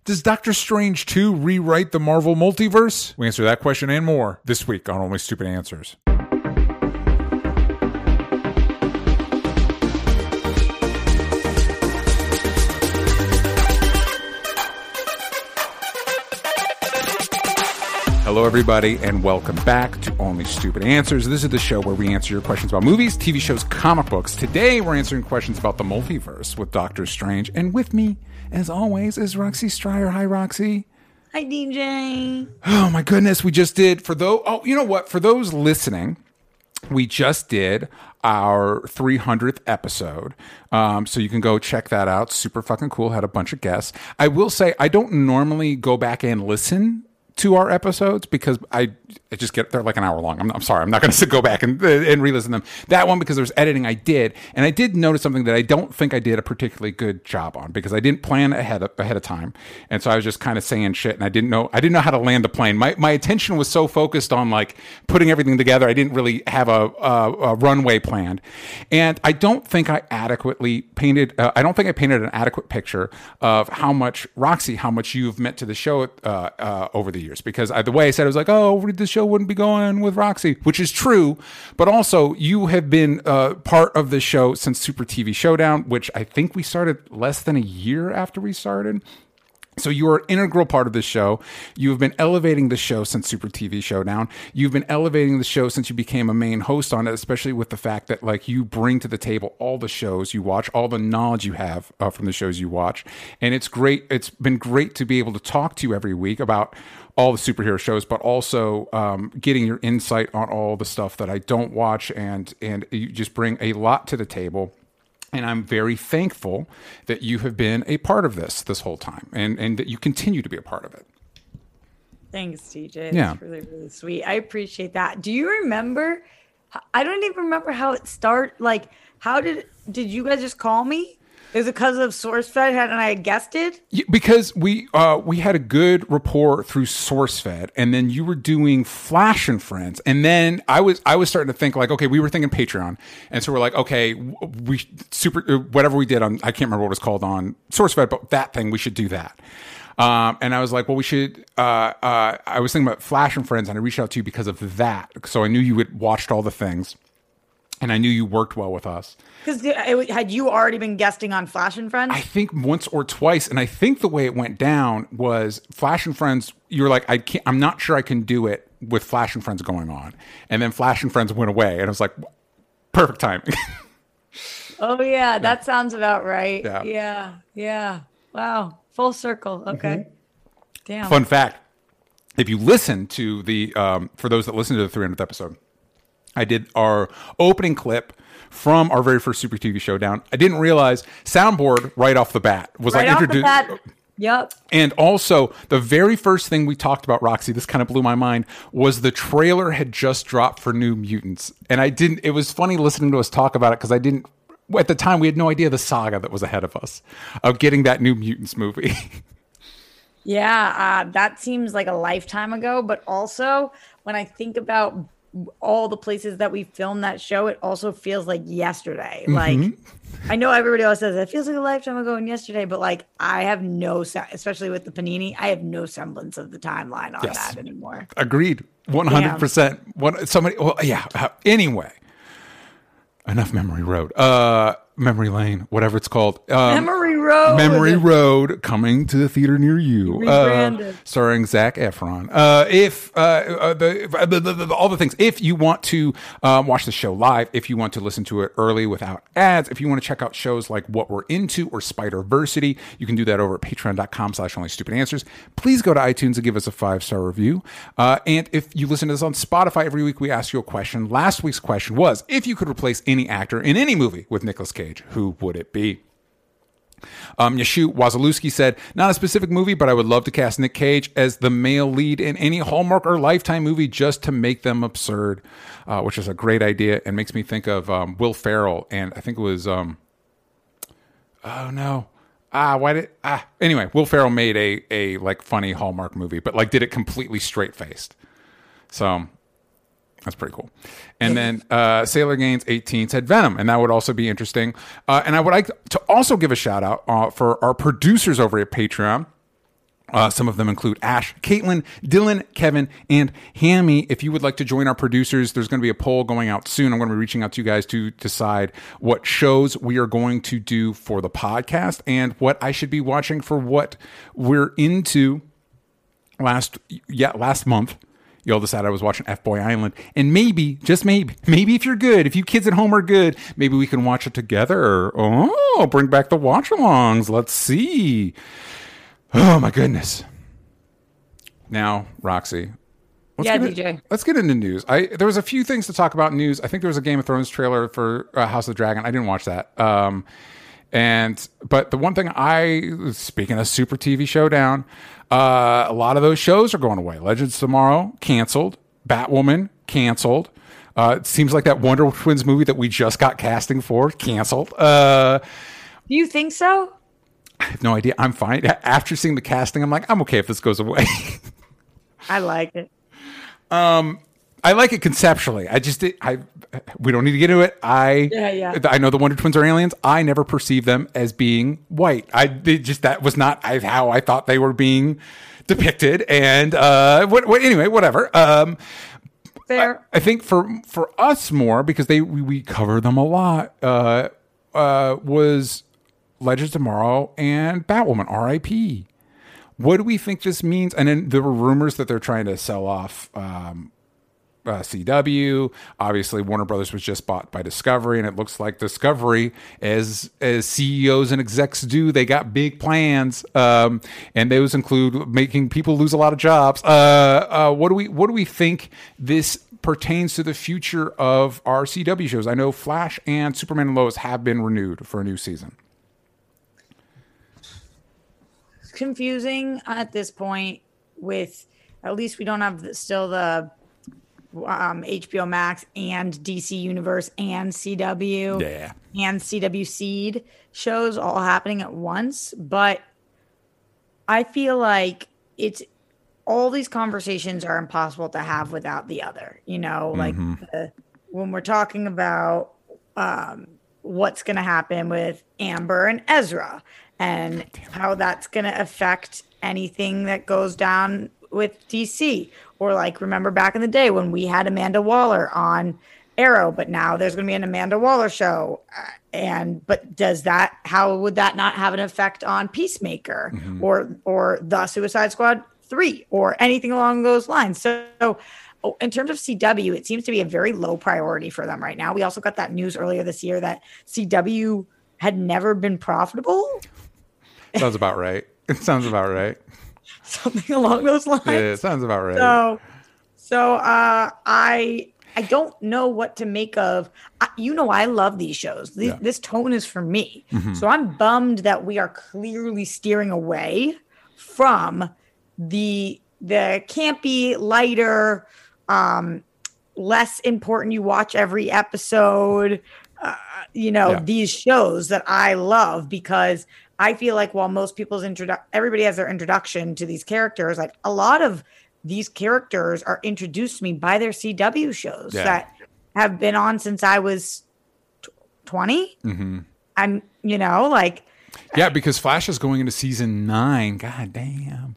Does Doctor Strange 2 rewrite the Marvel multiverse? We answer that question and more this week on Only Stupid Answers. Hello, everybody, and welcome back to Only Stupid Answers. This is the show where we answer your questions about movies, TV shows, comic books. Today, we're answering questions about the multiverse with Doctor Strange. And with me, as always, is Roxy Stryer. Hi, Roxy. Hi, DJ. Oh, my goodness. We just did, for those listening, we just did our 300th episode. So you can go check that out. Super fucking cool. Had a bunch of guests. I will say, I don't normally go back and listen to our episodes because I just get, they're like an hour long. I'm sorry, I'm not going to go back and re-listen them. That one, because there's editing, I did, and I did notice something that I don't think I did a particularly good job on because I didn't plan ahead of time, and so I was just kind of saying shit, and I didn't know how to land the plane. My attention was so focused on like putting everything together, I didn't really have a runway planned, and I don't think I adequately painted. I don't think I painted an adequate picture of how much Roxy, how much you've meant to the show over the years. Because the way I said it was like, oh, the show wouldn't be going with Roxy, which is true. But also, you have been part of the show since Super TV Showdown, which I think we started less than a year after we started. So you are an integral part of this show. You have been elevating the show since Super TV Showdown. You've been elevating the show since you became a main host on it, especially with the fact that like you bring to the table all the shows you watch, all the knowledge you have from the shows you watch. And it's great. It's been great to be able to talk to you every week about all the superhero shows, but also getting your insight on all the stuff that I don't watch. And you just bring a lot to the table. And I'm very thankful that you have been a part of this whole time and that you continue to be a part of it. Thanks, TJ. Yeah. It's really, really sweet. I appreciate that. Do you remember? I don't even remember how it started. Like, how did you guys just call me? Is it because of SourceFed and I guessed it? Yeah, because we had a good rapport through SourceFed, and then you were doing Flash and Friends, and then I was starting to think like, okay, we were thinking Patreon, and so we're like, okay, whatever we did on, I can't remember what it was called on SourceFed, but that thing, we should do that. And I was like, well, we should. I was thinking about Flash and Friends, and I reached out to you because of that. So I knew you had watched all the things. And I knew you worked well with us. Because had you already been guesting on Flash and Friends? I think once or twice. And I think the way it went down was Flash and Friends, you were like, I'm not sure I can do it with Flash and Friends going on. And then Flash and Friends went away. And I was like, perfect timing. Oh, yeah. That sounds about right. Yeah. Yeah. Wow. Full circle. Okay. Mm-hmm. Damn. Fun fact. If you listen to for those that listen to the 300th episode, I did our opening clip from our very first Super TV Showdown. I didn't realize soundboard right off the bat was right like introduced. Yep. And also the very first thing we talked about, Roxy, this kind of blew my mind, was the trailer had just dropped for New Mutants. And it was funny listening to us talk about it because at the time we had no idea the saga that was ahead of us of getting that New Mutants movie. Yeah, that seems like a lifetime ago. But also when I think about all the places that we filmed that show, it also feels like yesterday. Mm-hmm. Like, I know everybody else says it feels like a lifetime ago and yesterday, but like I have especially with the Panini, I have no semblance of the timeline on that anymore. Agreed. 100%. Anyway, enough Memory Road. Memory Lane, whatever it's called. Memory Road. Memory Road, coming to the theater near you. Starring Zac Efron. All the things. If you want to watch the show live, if you want to listen to it early without ads, if you want to check out shows like What We're Into or Spider-Versity, you can do that over at patreon.com/onlystupidanswers. Please go to iTunes and give us a 5-star review. And if you listen to this on Spotify, every week we ask you a question. Last week's question was, if you could replace any actor in any movie with Nicolas Cage, who would it be? Yashu Wazalewski said, not a specific movie, but I would love to cast Nick Cage as the male lead in any Hallmark or Lifetime movie just to make them absurd, which is a great idea and makes me think of Will Ferrell. And I think it was, anyway, Will Ferrell made a like funny Hallmark movie, but like did it completely straight faced. So that's pretty cool. And then Sailor Gaines 18 said Venom, and that would also be interesting. And I would like to also give a shout out for our producers over at Patreon. Some of them include Ash, Caitlin, Dylan, Kevin, and Hammy. If you would like to join our producers, there's going to be a poll going out soon. I'm going to be reaching out to you guys to decide what shows we are going to do for the podcast and what I should be watching for what we're into. Last month, y'all decided I was watching F-Boy Island. And maybe, just maybe if you're good, if you kids at home are good, maybe we can watch it together. Oh, bring back the watch-alongs. Let's see. Oh my goodness. Now, Roxy. DJ. Let's get into news. There was a few things to talk about in news. I think there was a Game of Thrones trailer for House of the Dragon. I didn't watch that. But the one thing speaking of Super TV Showdown, a lot of those shows are going away. Legends of Tomorrow, canceled. Batwoman, canceled. It seems like that Wonder Twins movie that we just got casting for, canceled. Do you think so? I have no idea. I'm fine. After seeing the casting, I'm like, I'm okay if this goes away. I like it. I like it conceptually. We don't need to get into it. I know the Wonder Twins are aliens. I never perceived them as being white. That was not how I thought they were being depicted. And anyway, whatever. Fair. I think for us more, because we cover them a lot, was Legends of Tomorrow and Batwoman, R.I.P. What do we think this means? And then there were rumors that they're trying to sell off CW. Obviously, Warner Brothers was just bought by Discovery, and it looks like Discovery, as CEOs and execs do, they got big plans, and those include making people lose a lot of jobs. What do we think this pertains to the future of our CW shows? I know Flash and Superman and Lois have been renewed for a new season. Confusing at this point. With at least we don't have still the HBO Max and DC Universe and CW and CW Seed shows all happening at once, but I feel like it's all these conversations are impossible to have without the other, like when we're talking about what's going to happen with Amber and Ezra and how that's going to affect anything that goes down with DC. Or like, remember back in the day when we had Amanda Waller on Arrow, but now there's going to be an Amanda Waller show. But how would that not have an effect on Peacemaker or The Suicide Squad 3 or anything along those lines? So in terms of CW, it seems to be a very low priority for them right now. We also got that news earlier this year that CW had never been profitable. Sounds about right. It sounds about right. Something along those lines. Yeah, it sounds about right. So I don't know what to make of. I love these shows. This tone is for me. So I'm bummed that we are clearly steering away from the campy, lighter, less important. You watch every episode. These shows that I love, because I feel like while most people's everybody has their introduction to these characters, like a lot of these characters are introduced to me by their CW shows that have been on since I was 20. And, because Flash is going into season 9. God damn.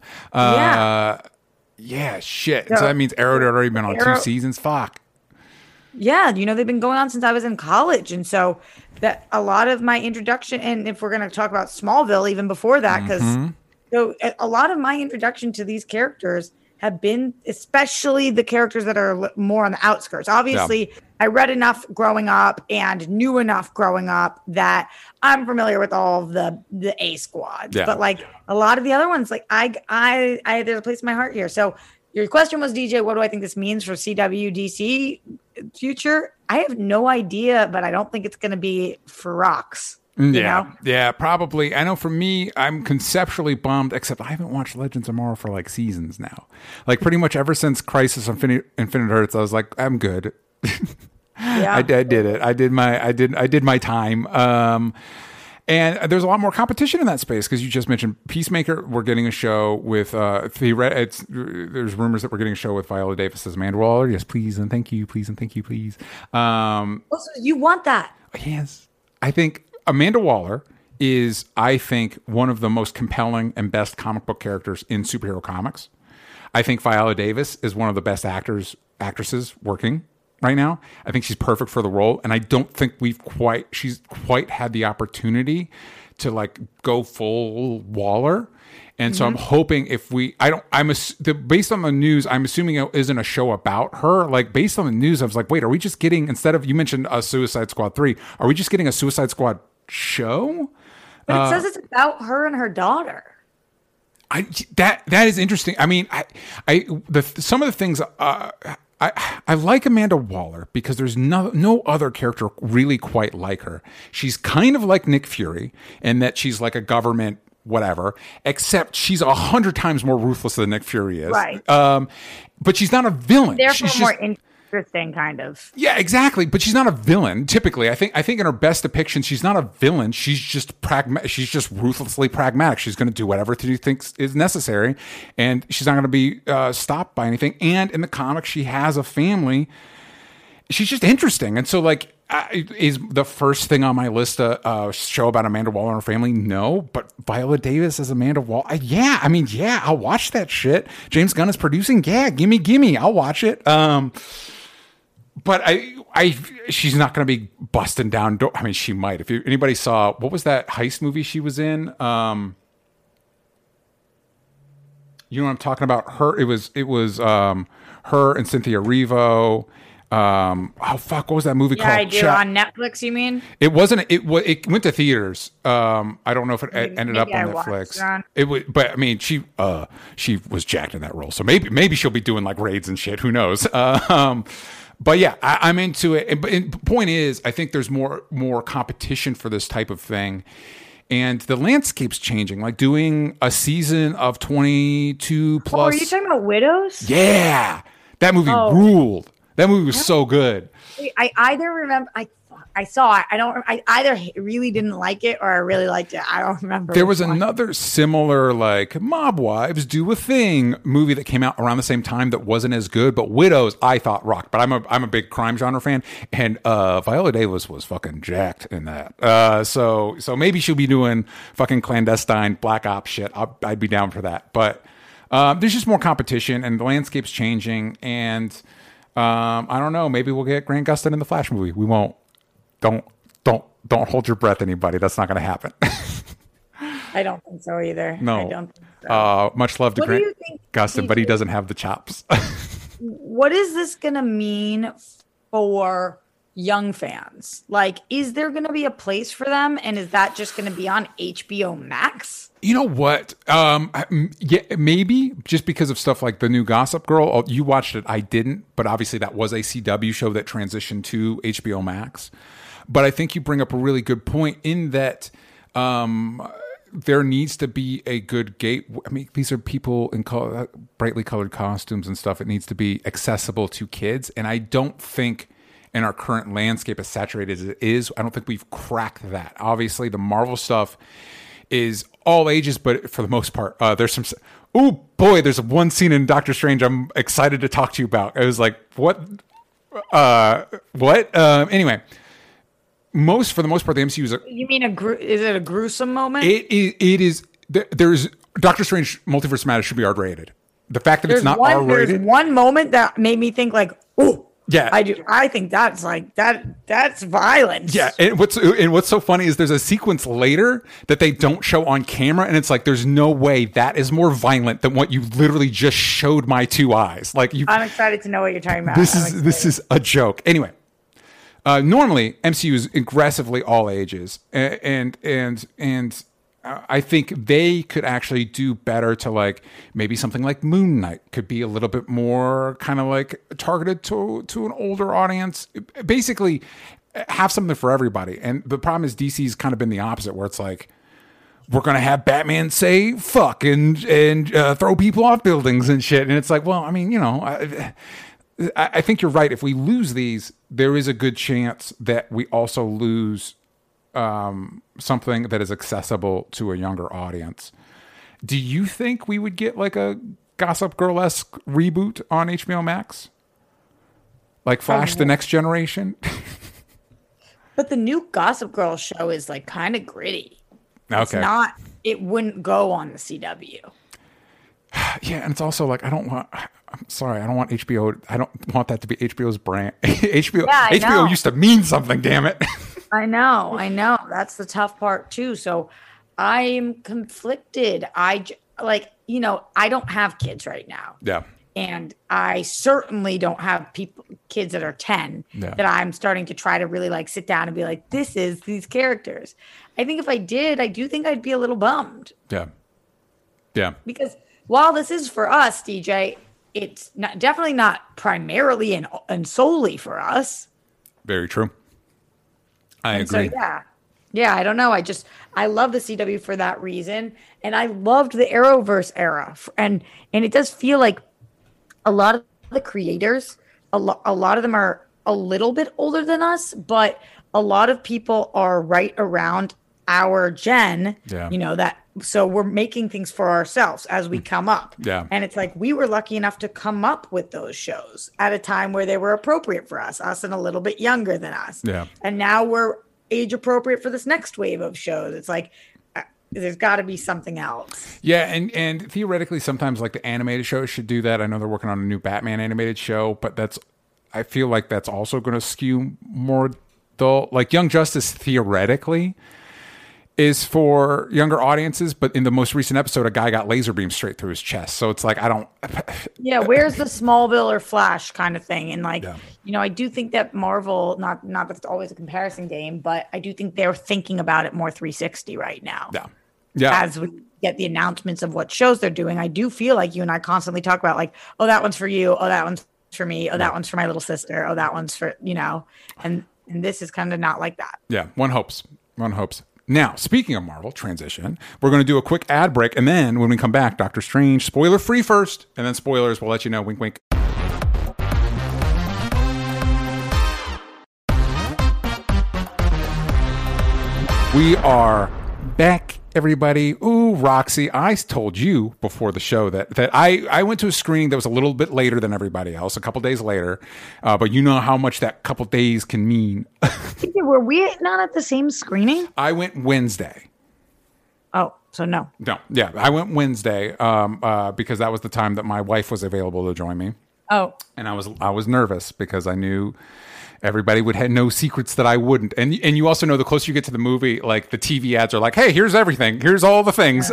Yeah, shit. So that means Arrow had already been on 2 seasons. Fuck. Yeah, they've been going on since I was in college. And so that a lot of my introduction, and if we're going to talk about Smallville even before that, because a lot of my introduction to these characters have been, especially the characters that are more on the outskirts. Obviously, I read enough growing up and knew enough growing up that I'm familiar with all of the A squads. But like a lot of the other ones, like I there's a place in my heart here. So your question was, DJ, what do I think this means for CW DC future? I have no idea, but I don't think it's going to be for rocks. Yeah, probably. I know for me, I'm conceptually bummed, except I haven't watched Legends of Tomorrow for like seasons now. Like pretty much ever since Crisis on Infinite Earths, I was like, I'm good. I did it. I did my time. And there's a lot more competition in that space, because you just mentioned Peacemaker. We're getting a show with there's rumors that we're getting a show with Viola Davis as Amanda Waller. Yes, please and thank you, please and thank you, please. Also, you want that? Yes, I think Amanda Waller is, I think, one of the most compelling and best comic book characters in superhero comics. I think Viola Davis is one of the best actresses working right now. I think she's perfect for the role, and I don't think she's quite had the opportunity to like go full Waller. And so I'm hoping based on the news, I'm assuming it isn't a show about her. Like based on the news, I was like, wait, are we just getting, instead of, you mentioned a Suicide Squad 3, are we just getting a Suicide Squad show? But it says it's about her and her daughter. That is interesting. I mean, some of the things I like Amanda Waller because there's no other character really quite like her. She's kind of like Nick Fury in that she's like a government whatever, except she's 100 times more ruthless than Nick Fury is. Right. But she's not a villain. Therefore, she's more interesting, kind of. Yeah, exactly. But she's not a villain. Typically, I think in her best depiction, she's not a villain. She's just She's just ruthlessly pragmatic. She's going to do whatever she thinks is necessary, and she's not going to be stopped by anything. And in the comics, she has a family. She's just interesting, and so like. Is the first thing on my list a show about Amanda Waller and her family? No, but Viola Davis as Amanda Waller, yeah. I mean, yeah, I'll watch that shit. James Gunn is producing, yeah. Gimme, I'll watch it. But she's not going to be busting down. I mean, she might. If anybody saw what was that heist movie she was in? You know what I'm talking about? It was her and Cynthia Erivo. What was that movie called? Yeah, I do. On Netflix, you mean? It wasn't. It went to theaters. I don't know if it ended up on Netflix. It was, but I mean, she was jacked in that role. So maybe she'll be doing like raids and shit. Who knows? But yeah, I'm into it. But the point is, I think there's more competition for this type of thing. And the landscape's changing. Like doing a season of 22 plus. Oh, are you talking about Widows? Yeah, that movie ruled. That movie was so good. I either remember I saw it. I either really didn't like it or I really liked it. I don't remember. There was another similar like Mob Wives Do a Thing movie that came out around the same time that wasn't as good, but Widows I thought rocked. But I'm a big crime genre fan, and Viola Davis was fucking jacked in that. So maybe she'll be doing fucking clandestine black ops shit. I'd be down for that. But there's just more competition, and the landscape's changing, and. I don't know. Maybe we'll get Grant Gustin in the Flash movie. We won't. Don't hold your breath, anybody. That's not going to happen. I don't think so either. No. I don't think so. Much love to Grant Gustin, but he doesn't have the chops. What is this going to mean for young fans? Like, is there going to be a place for them? And is that just going to be on HBO Max? You know what? Yeah, maybe just because of stuff like the new Gossip Girl. You watched it. I didn't. But obviously that was a CW show that transitioned to HBO Max. But I think you bring up a really good point in that there needs to be a good gate. I mean, these are people in brightly colored costumes and stuff. It needs to be accessible to kids. And I don't think in our current landscape, as saturated as it is, I don't think we've cracked that. Obviously, the Marvel stuff is all ages, but for the most part, there's some. Oh boy, there's one scene in Doctor Strange I'm excited to talk to you about. I was like, what? What? Anyway, for the most part, the MCU is. You mean is it a gruesome moment? It is. There's Doctor Strange Multiverse Matters should be R-rated. The fact that it's not R-rated. There's one moment that made me think like, oh. Yeah, I do. I think that's like that. That's violence. Yeah, and what's so funny is there's a sequence later that they don't show on camera, and it's like there's no way that is more violent than what you literally just showed my two eyes. Like I'm excited to know what you're talking about. This is a joke. Anyway, normally MCU is aggressively all ages, and I think they could actually do better to like maybe something like Moon Knight could be a little bit more kind of like targeted to an older audience. Basically, have something for everybody. And the problem is DC's kind of been the opposite, where it's like we're gonna have Batman say fuck and throw people off buildings and shit. And it's like, well, I mean, you know, I think you're right. If we lose these, there is a good chance that we also lose. Something that is accessible to a younger audience. Do you think we would get like a Gossip Girl-esque reboot on HBO Max? Like Flash, The Next Generation? But the new Gossip Girl show is like kind of gritty. It's Okay. not. It wouldn't go on the CW. Yeah, and it's also like I'm sorry, I don't want HBO. I don't want that to be HBO's brand. HBO. Yeah, I HBO know. used to mean something. Damn it. I know. That's the tough part too. So I'm conflicted. I don't have kids right now. Yeah. And I certainly don't have kids that are 10 Yeah. that I'm starting to try to really like sit down and be like, this is these characters. I think if I did, I do think I'd be a little bummed. Yeah. Yeah. Because while this is for us, DJ, it's definitely not primarily and solely for us. Very true. I agree. So yeah, I don't know. I love the CW for that reason, and I loved the Arrowverse era, and it does feel like a lot of the creators, a lot of them are a little bit older than us, but a lot of people are right around our gen. Yeah. So we're making things for ourselves as we come up. Yeah. And it's like we were lucky enough to come up with those shows at a time where they were appropriate for us and a little bit younger than us. Yeah. And now we're age appropriate for this next wave of shows. It's like there's got to be something else. Yeah, and theoretically, sometimes like the animated shows should do that. I know they're working on a new Batman animated show, but I feel like that's also going to skew more dull. Like Young Justice theoretically is for younger audiences, but in the most recent episode, a guy got laser beam straight through his chest. So it's like Yeah, where's the Smallville or Flash kind of thing? And Yeah. I do think that Marvel, not that it's always a comparison game, but I do think they're thinking about it more 360 right now. Yeah. Yeah. As we get the announcements of what shows they're doing, I do feel like you and I constantly talk about like, oh, that one's for you. Oh, that one's for me. Oh, that one's for my little sister. Oh, that one's for, and this is kind of not like that. Yeah. One hopes. Now, speaking of Marvel, transition, we're going to do a quick ad break. And then when we come back, Doctor Strange, spoiler free first, and then spoilers. We'll let you know. Wink, wink. We are back, everybody. Ooh, Roxy, I told you before the show that I went to a screening that was a little bit later than everybody else, a couple days later. But you know how much that couple days can mean. Were we not at the same screening? I went Wednesday. Oh, so no. No, yeah, I went Wednesday because that was the time that my wife was available to join me. Oh, And I was nervous because I knew everybody would have no secrets that I wouldn't. And you also know the closer you get to the movie, like the TV ads are like, hey, here's everything. Here's all the things.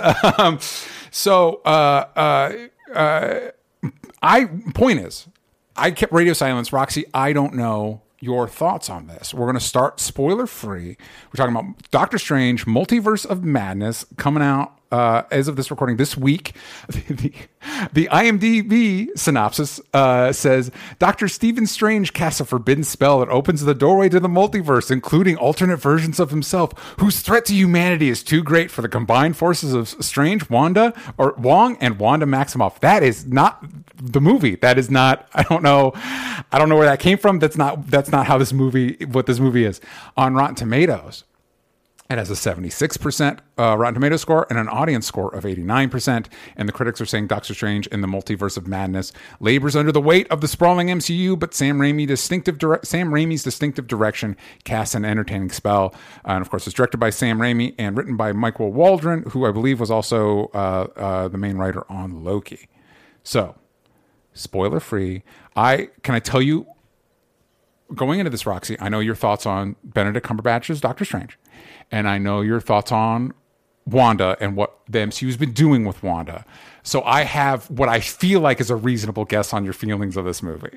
Point is, I kept radio silence. Roxy, I don't know your thoughts on this. We're going to start spoiler free. We're talking about Doctor Strange, Multiverse of Madness, coming out as of this recording this week. The IMDb synopsis says Dr. Stephen Strange casts a forbidden spell that opens the doorway to the multiverse, including alternate versions of himself, whose threat to humanity is too great for the combined forces of Strange, Wong, and Wanda Maximoff. That is not the movie. That is not. I don't know where that came from. That's not how what this movie is. On Rotten Tomatoes, it has a 76% Rotten Tomatoes score and an audience score of 89%. And the critics are saying Doctor Strange in the Multiverse of Madness labors under the weight of the sprawling MCU, but Sam Raimi's distinctive direction casts an entertaining spell. And of course, it's directed by Sam Raimi and written by Michael Waldron, who I believe was also the main writer on Loki. So, spoiler free. Can I tell you, going into this, Roxy, I know your thoughts on Benedict Cumberbatch's Doctor Strange. And I know your thoughts on Wanda and what the MCU's been doing with Wanda. So I have what I feel like is a reasonable guess on your feelings of this movie.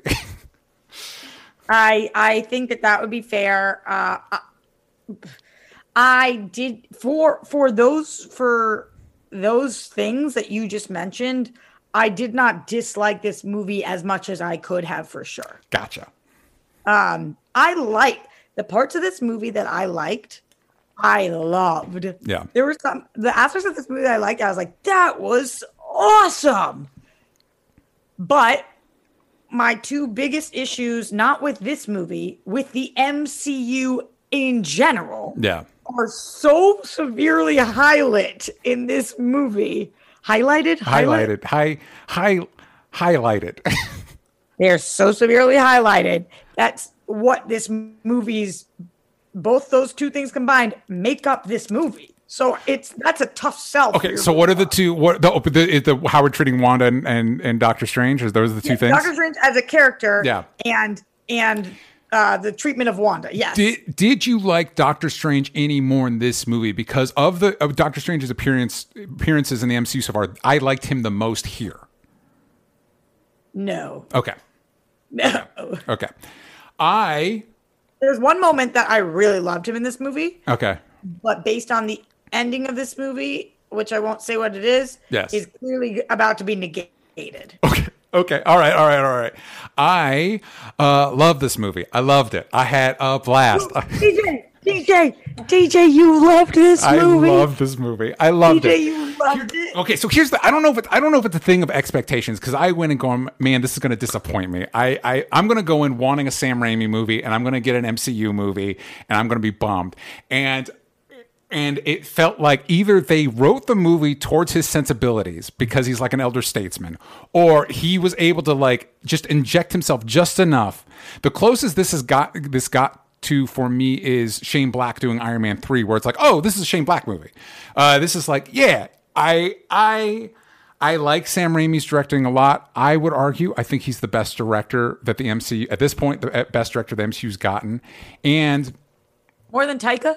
I think that would be fair. I did for those things that you just mentioned. I did not dislike this movie as much as I could have for sure. Gotcha. I liked the parts of this movie that I liked. I loved. Yeah. There were the aspects of this movie that I liked. I was like, that was awesome. But my two biggest issues, not with this movie, with the MCU in general, are so severely highlighted in this movie. Highlighted. They're so severely highlighted. That's what this movie's. Both those two things combined make up this movie. So that's a tough sell. Okay, so what are the two? What is the how we're treating Wanda and Doctor Strange? Is those the two things? Doctor Strange as a character, yeah, and the treatment of Wanda. Yes. Did you like Doctor Strange any more in this movie because of Doctor Strange's appearances in the MCU so far? I liked him the most here. No. Okay. No. Okay. There's one moment that I really loved him in this movie. Okay. But based on the ending of this movie, which I won't say what it is, yes, is clearly about to be negated. Okay. All right. I love this movie. I loved it. I had a blast. DJ, you loved this movie. I loved this movie. I loved it. You loved it. Okay, so here's I don't know if it's a thing of expectations because I went and going, man, this is going to disappoint me. I'm going to go in wanting a Sam Raimi movie and I'm going to get an MCU movie and I'm going to be bummed. And it felt like either they wrote the movie towards his sensibilities because he's like an elder statesman, or he was able to like just inject himself just enough. The closest this got to for me is Shane Black doing Iron Man 3, where it's like, oh, this is a Shane Black movie. This is like, yeah, I like Sam Raimi's directing a lot. I would argue, I think he's the best director that the MCU at this point, the best director the MCU's gotten, and more than Taika.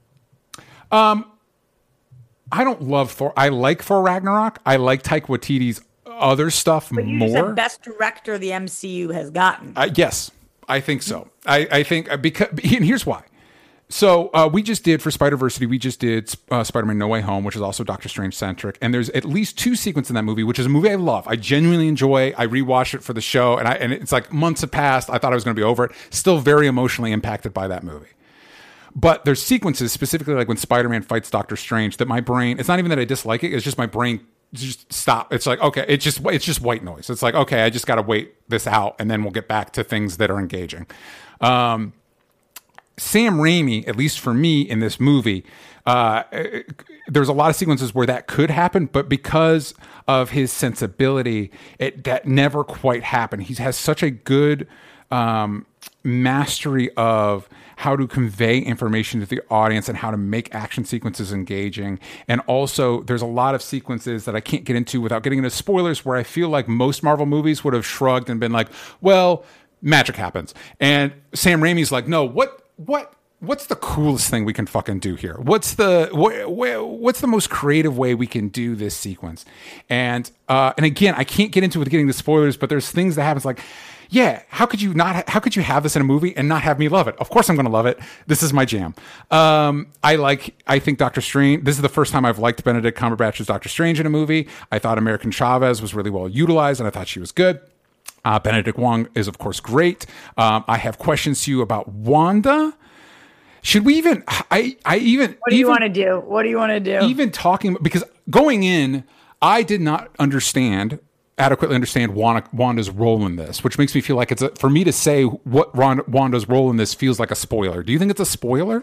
I don't love Thor. I like Thor Ragnarok. I like Taika Waititi's other stuff more. You said best director the MCU has gotten. Yes, I think so. I think because, and here's why. So we just did for Spider-Versity, we just did Spider-Man No Way Home, which is also Doctor Strange centric. And there's at least two sequences in that movie, which is a movie I love. I genuinely enjoy. I rewatched it for the show, and it's like months have passed. I thought I was going to be over it. Still very emotionally impacted by that movie. But there's sequences, specifically like when Spider-Man fights Doctor Strange, that my brain, it's not even that I dislike it, it's just my brain just stop. It's like, okay, it's just white noise. It's like, okay, I just got to wait this out and then we'll get back to things that are engaging. Sam Raimi, at least for me in this movie, there's a lot of sequences where that could happen, but because of his sensibility, that never quite happened. He has such a good mastery of how to convey information to the audience and how to make action sequences engaging. And also, there's a lot of sequences that I can't get into without getting into spoilers where I feel like most Marvel movies would have shrugged and been like, well, magic happens. And Sam Raimi's like, no, what's the coolest thing we can fucking do here? What's the most creative way we can do this sequence? And again, I can't get into it with getting the spoilers, but there's things that happens like, yeah, how could you have this in a movie and not have me love it? Of course I'm going to love it. This is my jam. I think Doctor Strange, this is the first time I've liked Benedict Cumberbatch's Doctor Strange in a movie. I thought American Chavez was really well utilized and I thought she was good. Benedict Wong is of course great. I have questions to you about Wanda. Should we even, what do you want to do? What do you want to do? Even talking, because going in, I did not adequately understand Wanda's role in this, which makes me feel like for me to say what Wanda's role in this feels like a spoiler. Do you think it's a spoiler?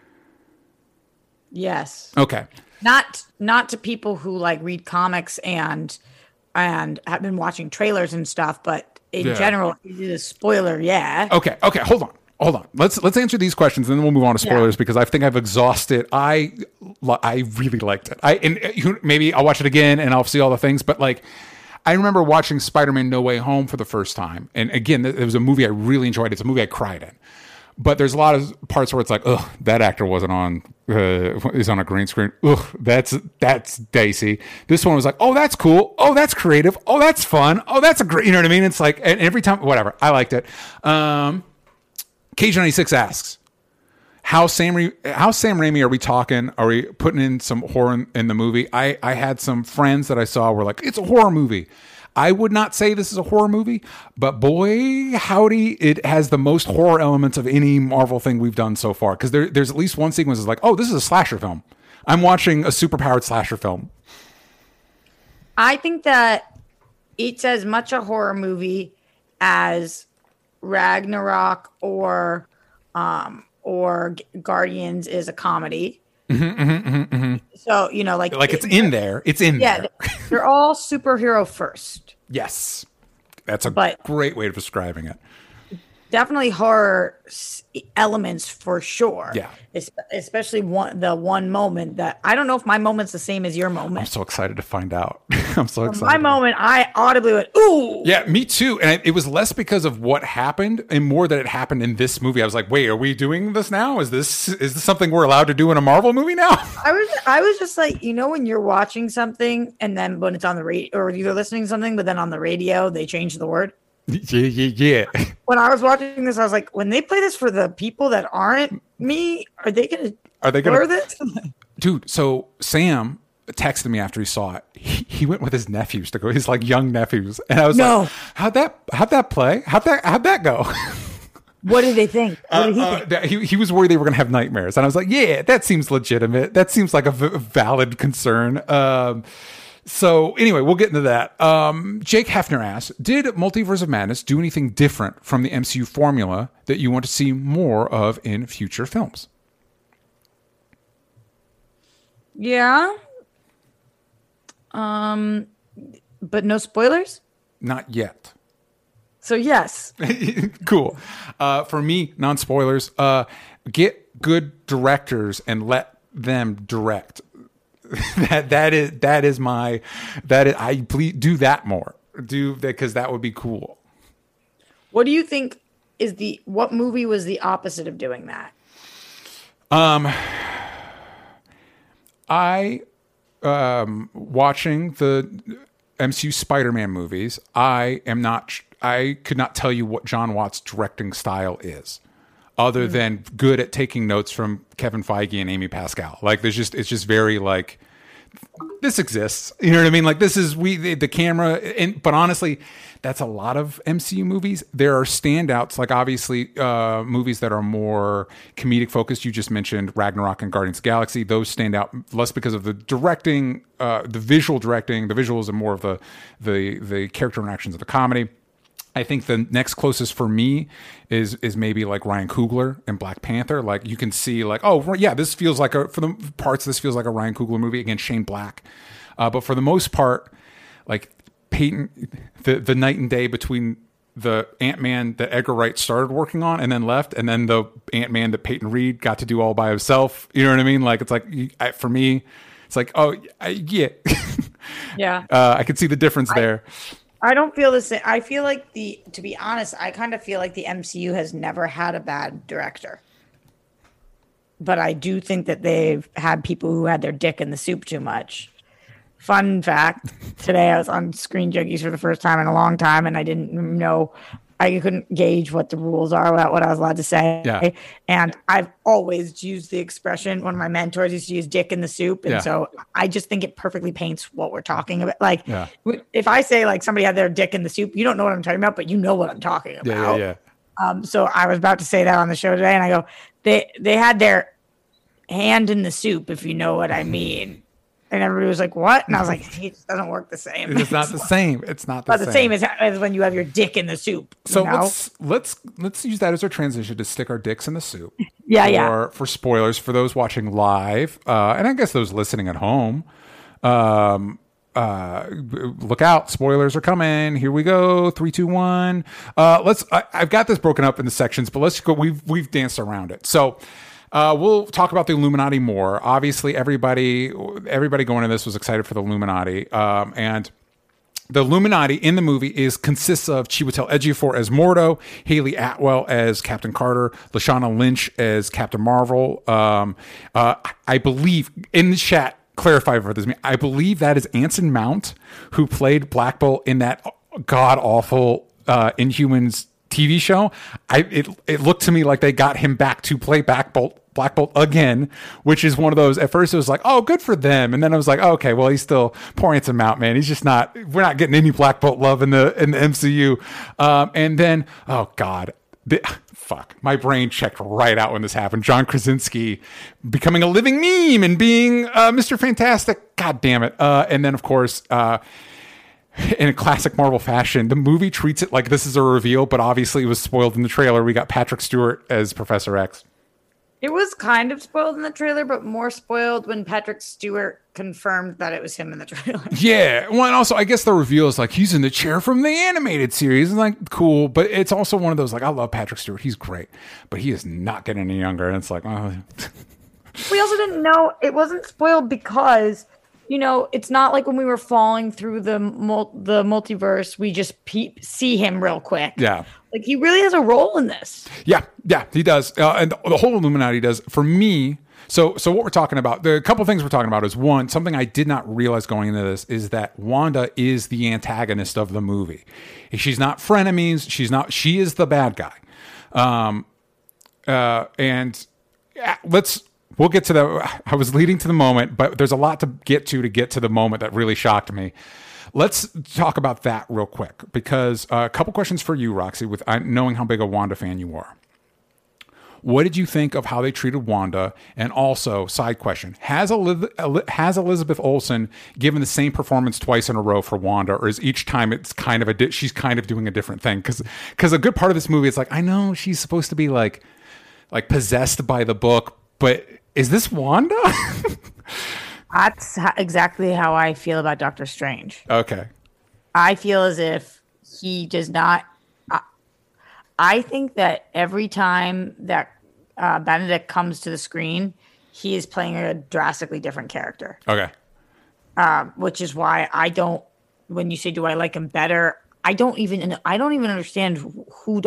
Yes. Okay. Not to people who like read comics and have been watching trailers and stuff, but in general, it is a spoiler. Yeah. Okay. Hold on. Let's answer these questions and then we'll move on to spoilers because I think I've exhausted. I really liked it. Maybe I'll watch it again and I'll see all the things, but like, I remember watching Spider-Man No Way Home for the first time. And again, it was a movie I really enjoyed. It's a movie I cried in. But there's a lot of parts where it's like, ugh, that actor wasn't on, is on a green screen. Ugh, that's dicey. This one was like, oh, that's cool. Oh, that's creative. Oh, that's fun. Oh, that's a great, you know what I mean? It's like, and every time, whatever, I liked it. Cage96 asks, How Sam Raimi are we talking? Are we putting in some horror in the movie? I had some friends that I saw were like, it's a horror movie. I would not say this is a horror movie, but boy, howdy, it has the most horror elements of any Marvel thing we've done so far. Because there's at least one sequence that's like, oh, this is a slasher film. I'm watching a superpowered slasher film. I think that it's as much a horror movie as Ragnarok or Guardians is a comedy. So, like it's in there. It's in there. They're all superhero first. Yes. That's a great way of describing it. definitely horror elements for sure. Yeah. Especially the one moment that I don't know if my moment's the same as your moment. I'm so excited to find out. I'm so excited. My moment, I audibly went, ooh. Yeah, me too. And it was less because of what happened and more that it happened in this movie. I was like, wait, are we doing this now? Is this something we're allowed to do in a Marvel movie now? I was just like, when you're watching something and then when it's on the radio or you're listening to something, but then on the radio, they change the word. Yeah. When I was watching this, I was like, when they play this for the people that aren't me, are they gonna blur this? Dude, so Sam texted me after he saw it. He went with his nephews to go, his like young nephews. And I was like, how'd that play? How'd that go? What did they think? What did he think? He was worried they were going to have nightmares. And I was like, yeah, that seems legitimate. That seems like a valid concern. So anyway, we'll get into that. Jake Hefner asked, did Multiverse of Madness do anything different from the MCU formula that you want to see more of in future films? Yeah. But no spoilers? Not yet. So yes. Cool. For me, non-spoilers, get good directors and let them direct. Please do that more. Do that because that would be cool. What do you think what movie was the opposite of doing that? Watching the MCU Spider-Man movies, I could not tell you what John Watts' directing style is, other than good at taking notes from Kevin Feige and Amy Pascal. Like it's just very like, this exists. You know what I mean? Like this is the camera, but honestly, that's a lot of MCU movies. There are standouts, like obviously movies that are more comedic focused. You just mentioned Ragnarok and Guardians of the Galaxy. Those stand out less because of the directing, the visual directing. The visuals are more of the character interactions of the comedy. I think the next closest for me is maybe like Ryan Coogler in Black Panther. Like you can see like, oh yeah, this feels like for the parts, this feels like a Ryan Coogler movie against Shane Black. But for the most part, like Peyton, the night and day between the Ant-Man that Edgar Wright started working on and then left, and then the Ant-Man that Peyton Reed got to do all by himself. You know what I mean? Like it's like for me, it's like, oh yeah, yeah. I could see the difference there. I don't feel the same. I feel like to be honest, I kind of feel like the MCU has never had a bad director. But I do think that they've had people who had their dick in the soup too much. Fun fact, today I was on Screen Junkies for the first time in a long time, and I didn't know, I couldn't gauge what the rules are about what I was allowed to say. Yeah. And I've always used the expression, one of my mentors used to use dick in the soup. And so I just think it perfectly paints what we're talking about. Like if I say like somebody had their dick in the soup, you don't know what I'm talking about, but you know what I'm talking about. Yeah. So I was about to say that on the show today, and I go, they had their hand in the soup, if you know what I mean. And everybody was like, what? And I was like, it just doesn't work the same. It's not the same. It's not the same as when you have your dick in the soup. So let's use that as our transition to stick our dicks in the soup. For spoilers for those watching live, and I guess those listening at home. Look out! Spoilers are coming. Here we go. 3, 2, 1. I've got this broken up into sections, but let's go. We've danced around it. So. We'll talk about the Illuminati more. Obviously, everybody going to this was excited for the Illuminati. And the Illuminati in the movie consists of Chiwetel Ejiofor as Mordo, Haley Atwell as Captain Carter, Lashana Lynch as Captain Marvel. I believe in the chat, clarify for this. I believe that is Anson Mount, who played Black Bolt in that god awful Inhumans TV show. It looked to me like they got him back to play Black Bolt again, which is one of those. At first, it was like, oh, good for them, and then I was like, oh, okay, well, he's still poor Anson Mount, man. He's just not. We're not getting any Black Bolt love in the MCU. And then, oh God, fuck, my brain checked right out when this happened. John Krasinski becoming a living meme and being Mr. Fantastic. God damn it. And then, of course. In a classic Marvel fashion, the movie treats it like this is a reveal, but obviously it was spoiled in the trailer. We got Patrick Stewart as Professor X. It was kind of spoiled in the trailer, but more spoiled when Patrick Stewart confirmed that it was him in the trailer. Yeah. Well, and also, I guess the reveal is like, he's in the chair from the animated series. And like, cool. But it's also one of those, like, I love Patrick Stewart. He's great. But he is not getting any younger. And it's like, oh. We also didn't know, it wasn't spoiled because, you know, it's not like when we were falling through the multiverse, we just see him real quick. Yeah. Like, he really has a role in this. Yeah, he does. And the whole Illuminati does. For me, so what we're talking about, the couple things we're talking about is, one, something I did not realize going into this is that Wanda is the antagonist of the movie. She's not frenemies. She is the bad guy. We'll get to that. I was leading to the moment, but there's a lot to get to the moment that really shocked me. Let's talk about that real quick, because a couple questions for you, Roxy, with knowing how big a Wanda fan you are. What did you think of how they treated Wanda? And also, side question, has Elizabeth Olsen given the same performance twice in a row for Wanda, or is each time it's kind of she's kind of doing a different thing? Because a good part of this movie, it's like, I know she's supposed to be like possessed by the book, but is this Wanda? That's exactly how I feel about Doctor Strange. Okay. I feel as if he does not. I think that every time that Benedict comes to the screen, he is playing a drastically different character. Okay. Which is why I don't. When you say, "Do I like him better?" I don't even understand who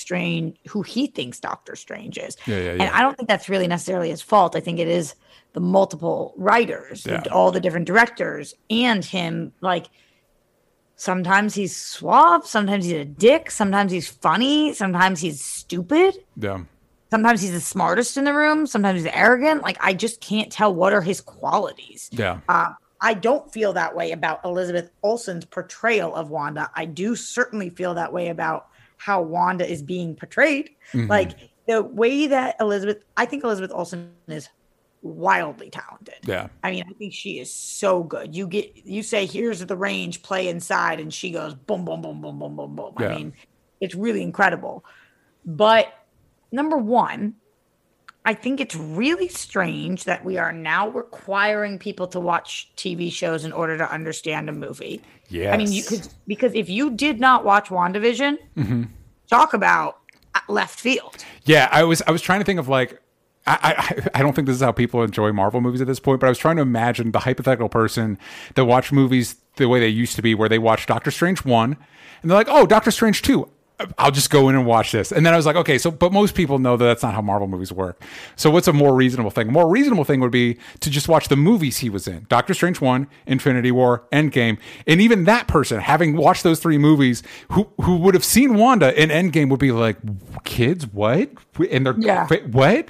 he thinks Doctor Strange is. Yeah. And I don't think that's really necessarily his fault. I think it is the multiple writers, all the different directors, and him. Like, sometimes he's suave, sometimes he's a dick, sometimes he's funny, sometimes he's stupid. Yeah. Sometimes he's the smartest in the room, sometimes he's arrogant. Like, I just can't tell what are his qualities. Yeah. I don't feel that way about Elizabeth Olsen's portrayal of Wanda. I do certainly feel that way about how Wanda is being portrayed. Mm-hmm. Like, the way that I think Elizabeth Olsen is wildly talented. Yeah. I mean, I think she is so good. You say, here's the range, play inside, and she goes boom, boom, boom, boom, boom, boom, boom. Yeah. I mean, it's really incredible. But number one, I think it's really strange that we are now requiring people to watch TV shows in order to understand a movie. Yes. I mean, because if you did not watch WandaVision, talk about left field. Yeah, I was trying to think of, like, I don't think this is how people enjoy Marvel movies at this point, but I was trying to imagine the hypothetical person that watched movies the way they used to be, where they watch Doctor Strange 1, and they're like, oh, Doctor Strange 2. I'll just go in and watch this. And then I was like, okay, but most people know that that's not how Marvel movies work. So what's a more reasonable thing? A more reasonable thing would be to just watch the movies he was in. Doctor Strange 1, Infinity War, Endgame. And even that person, having watched those three movies, who would have seen Wanda in Endgame, would be like, kids, what? And they're, what?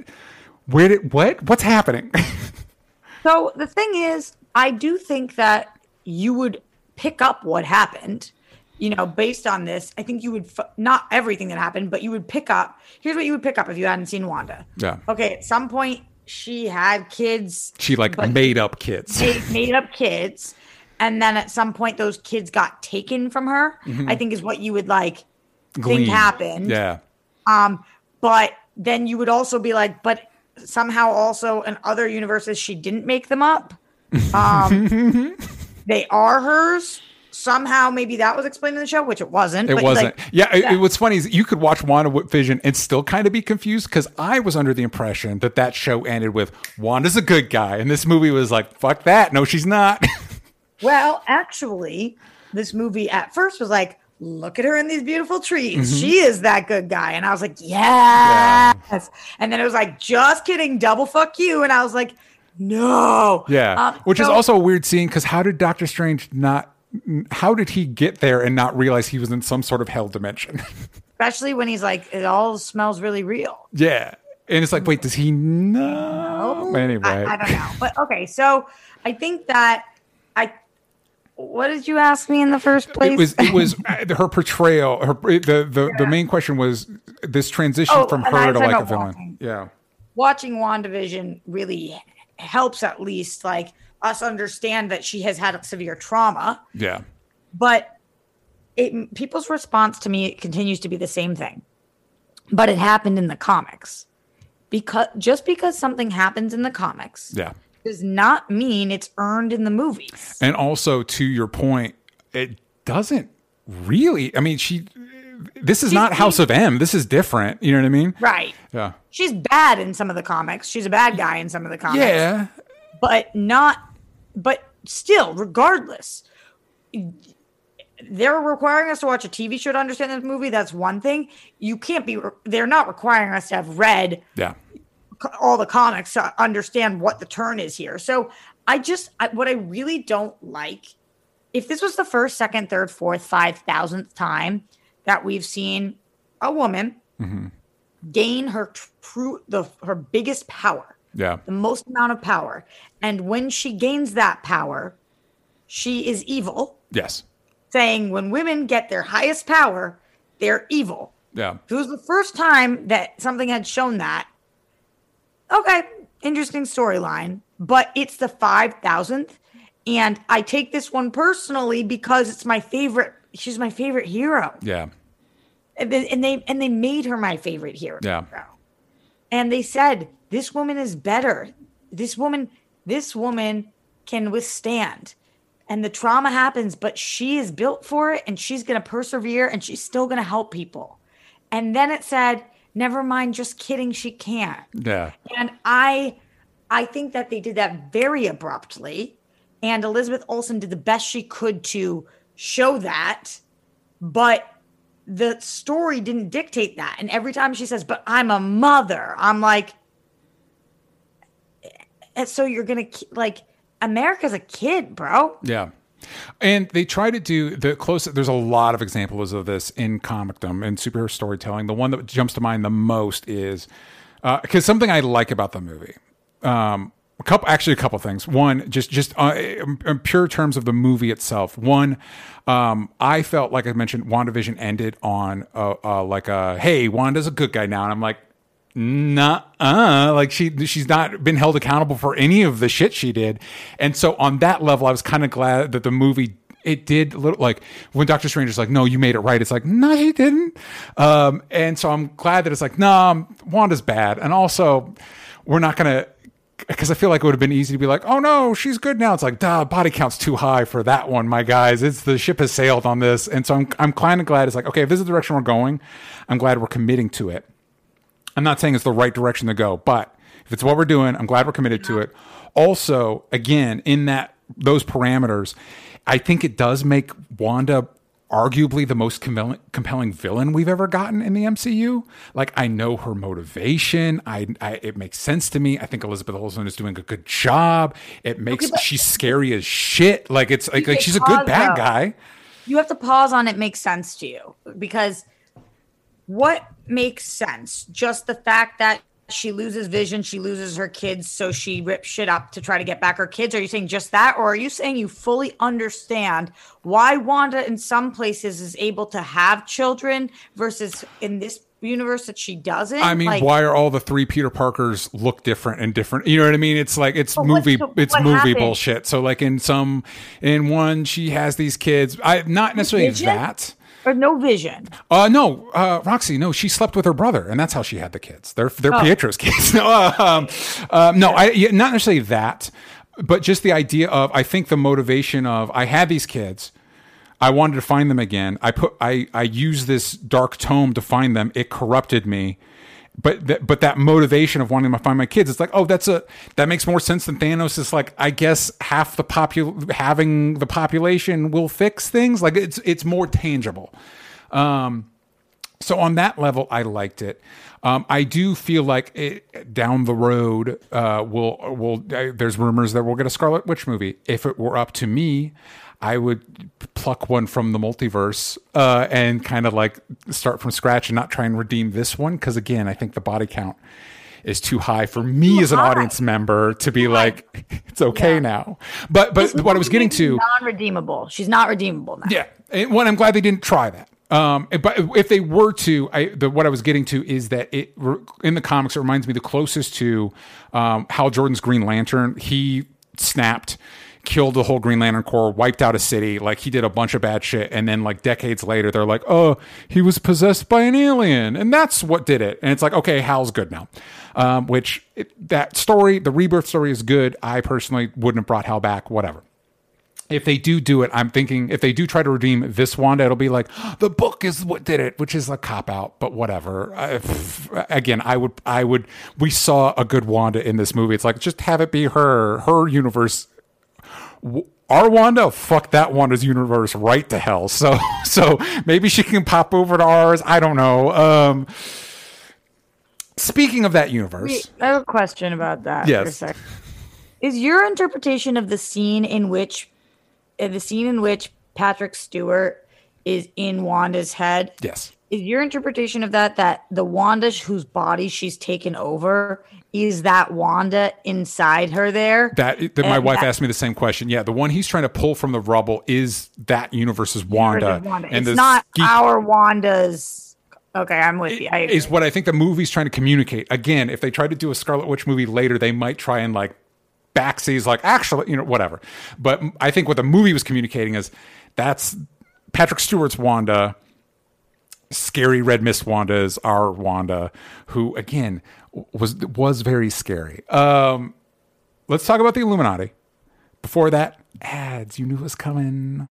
What's happening? So the thing is, I do think that you would pick up what happened. You know, based on this, I think you would, not everything that happened, but you would pick up, here's what you would pick up if you hadn't seen Wanda. Yeah. Okay, at some point, she had kids. She, made up kids. Made up kids. And then at some point, those kids got taken from her, I think is what you would, think happened. Yeah. But then you would also be like, but somehow also in other universes, she didn't make them up. They are hers. Somehow, maybe that was explained in the show, which it wasn't. It wasn't. What's funny is you could watch WandaVision and still kind of be confused, because I was under the impression that show ended with Wanda's a good guy, and this movie was like, fuck that. No, she's not. Well, actually, this movie at first was like, look at her in these beautiful trees. She is that good guy. And I was like, yes. Yeah. And then it was like, just kidding, double fuck you. And I was like, no. Yeah. Which is also a weird scene, because how did Doctor Strange how did he get there and not realize he was in some sort of hell dimension? Especially when he's like, it all smells really real. Yeah. And it's like, wait, does he know? No. Anyway. I don't know. But okay, so I think that what did you ask me in the first place? It was her portrayal. The main question was this transition from her to like a villain. Watching. Yeah. Watching WandaVision really helps, at least us understand that she has had severe trauma. Yeah. But people's response to me continues to be the same thing. But it happened in the comics. Just because something happens in the comics does not mean it's earned in the movies. And also, to your point, it doesn't really. I mean, this is not House of M. This is different. You know what I mean? Right. Yeah. She's bad in some of the comics. She's a bad guy in some of the comics. Yeah. But still, regardless, they're requiring us to watch a TV show to understand this movie. That's one thing. They're not requiring us to have read all the comics to understand what the turn is here. So what I really don't like, if this was the first, second, third, fourth, 5,000th time that we've seen a woman gain her her biggest power, the most amount of power, and when she gains that power, she is evil. Yes. Saying when women get their highest power, they're evil. Yeah. If it was the first time that something had shown that, okay, interesting storyline, but it's the 5,000th. And I take this one personally because it's my favorite. She's my favorite hero. Yeah. And they made her my favorite hero. Yeah. And they said, this woman is better. This woman can withstand. And the trauma happens, but she is built for it, and she's going to persevere, and she's still going to help people. And then it said, never mind, just kidding, she can't. Yeah. And I think that they did that very abruptly, and Elizabeth Olsen did the best she could to show that, but the story didn't dictate that. And every time she says, but I'm a mother, I'm like, and so you're going to, like, America's a kid, bro. Yeah. And they try to do there's a lot of examples of this in comicdom and superhero storytelling. The one that jumps to mind the most is, because something I like about the movie, a couple things. One, just in pure terms of the movie itself. One, I felt like I mentioned, WandaVision ended on hey, Wanda's a good guy now. And I'm like, like she's not been held accountable for any of the shit she did. And so on that level, I was kind of glad that the movie, it did little, like when Doctor Strange is like, no, you made it right. It's like, no, he didn't. And so I'm glad that it's like, no, Wanda's bad. And also we're not going to, because I feel like it would have been easy to be like, oh no, she's good now. It's like, duh, body count's too high for that one, my guys. It's the ship has sailed on this. And so I'm kind of glad it's like, okay, if this is the direction we're going, I'm glad we're committing to it. I'm not saying it's the right direction to go, but if it's what we're doing, I'm glad we're committed to it. Also, again, in those parameters, I think it does make Wanda arguably the most compelling villain we've ever gotten in the MCU. Like, I know her motivation. It makes sense to me. I think Elizabeth Olsen is doing a good job. She's scary as shit. Like, it's like she's a good bad guy. You have to pause on it makes sense to you, because what makes sense? Just the fact that she loses vision, she loses her kids, so she rips shit up to try to get back her kids? Are you saying just that? Or are you saying you fully understand why Wanda in some places is able to have children versus in this universe that she doesn't? I mean, why are all the three Peter Parkers look different and different? You know what I mean? It's like, it's movie bullshit. So like in one, she has these kids. Not necessarily that. Or no vision? No, Roxy. No, she slept with her brother, and that's how she had the kids. They're Pietro's kids. No, not necessarily that, but just the idea of, I think the motivation of, I had these kids, I wanted to find them again. I used this dark tome to find them. It corrupted me. But that motivation of wanting to find my kids, it's like, oh, that makes more sense than Thanos is like, I guess half having the population will fix things. Like, it's more tangible. So on that level, I liked it. I do feel like down the road, there's rumors that we'll get a Scarlet Witch movie. If it were up to me, I would pluck one from the multiverse and kind of like start from scratch and not try and redeem this one. Because again, I think the body count is too high for me as an audience member to be like, it's okay now. But what I was getting to, non-redeemable. She's not redeemable now. Yeah, and I'm glad they didn't try that. But if they were to, what I was getting to is that in the comics, it reminds me the closest to Hal Jordan's Green Lantern. He snapped, killed the whole Green Lantern Corps, wiped out a city. Like, he did a bunch of bad shit. And then, like, decades later, they're like, oh, he was possessed by an alien. And that's what did it. And it's like, okay, Hal's good now. That story, the rebirth story, is good. I personally wouldn't have brought Hal back, whatever. If they do it, I'm thinking if they do try to redeem this Wanda, it'll be like the book is what did it, which is a cop out, but whatever. Again, I would. We saw a good Wanda in this movie. It's like, just have it be her universe. Our Wanda, fuck that Wanda's universe right to hell. So maybe she can pop over to ours. I don't know. Speaking of that universe, I have a question about that. Yes. For a sec. Is your interpretation of the scene in which Patrick Stewart is in Wanda's head? Yes. Is your interpretation of that the Wanda whose body she's taken over is that Wanda inside her there? That my wife asked me the same question. Yeah, the one he's trying to pull from the rubble is that universe's Wanda. And it's not our Wanda's. Okay, I'm with you. I agree. Is what I think the movie's trying to communicate. Again, if they try to do a Scarlet Witch movie later, they might try and like backseas, like, actually, whatever. But I think what the movie was communicating is that's Patrick Stewart's Wanda. Scary Red Mist Wanda is our Wanda, who again was very scary. Let's talk about the Illuminati. Before that, ads. You knew it was coming.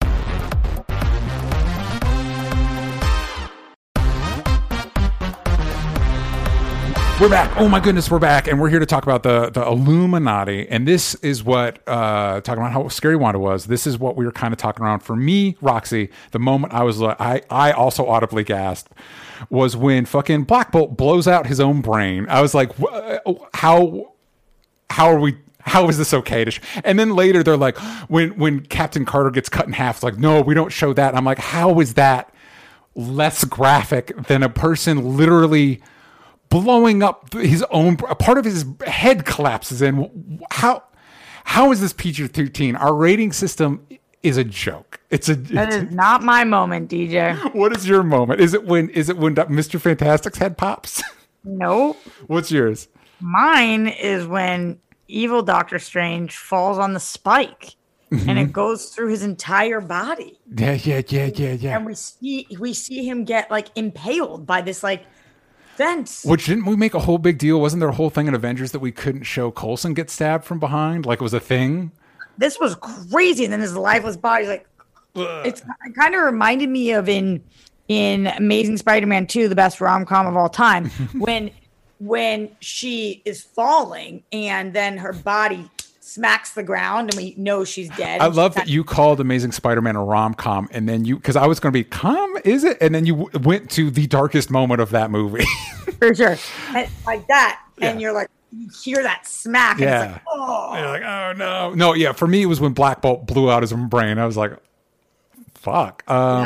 We're back. Oh my goodness, we're back, and we're here to talk about the Illuminati. And this is what talking about how scary Wanda was. This is what we were kind of talking around. For me, Roxy, the moment I was I also audibly gasped was when fucking Black Bolt blows out his own brain. I was like, how are we? How is this okay? And then later they're like, when Captain Carter gets cut in half, it's like, no, we don't show that. And I'm like, how is that less graphic than a person literally blowing up his own, a part of his head collapses in? How is this PG-13? Our rating system is a joke. That is not my moment, DJ. What is your moment? Is it when Mr. Fantastic's head pops? Nope. What's yours? Mine is when evil Doctor Strange falls on the spike and it goes through his entire body. Yeah. And we see him get like impaled by this like fence. Which, didn't we make a whole big deal? Wasn't there a whole thing in Avengers that we couldn't show Coulson get stabbed from behind? Like it was a thing? This was crazy. And then his lifeless body, like, it kind of reminded me of in Amazing Spider-Man 2, the best rom-com of all time, when she is falling and then her body smacks the ground and we know she's dead. I love that you called Amazing Spider-Man a rom-com, and then because I was going to be, is it? And then you went to the darkest moment of that movie. For sure. And like that. Yeah. And you're like, you hear that smack. Yeah. And it's like, oh. And you're like, oh no. No, yeah. For me, it was when Black Bolt blew out his own brain. I was like, fuck.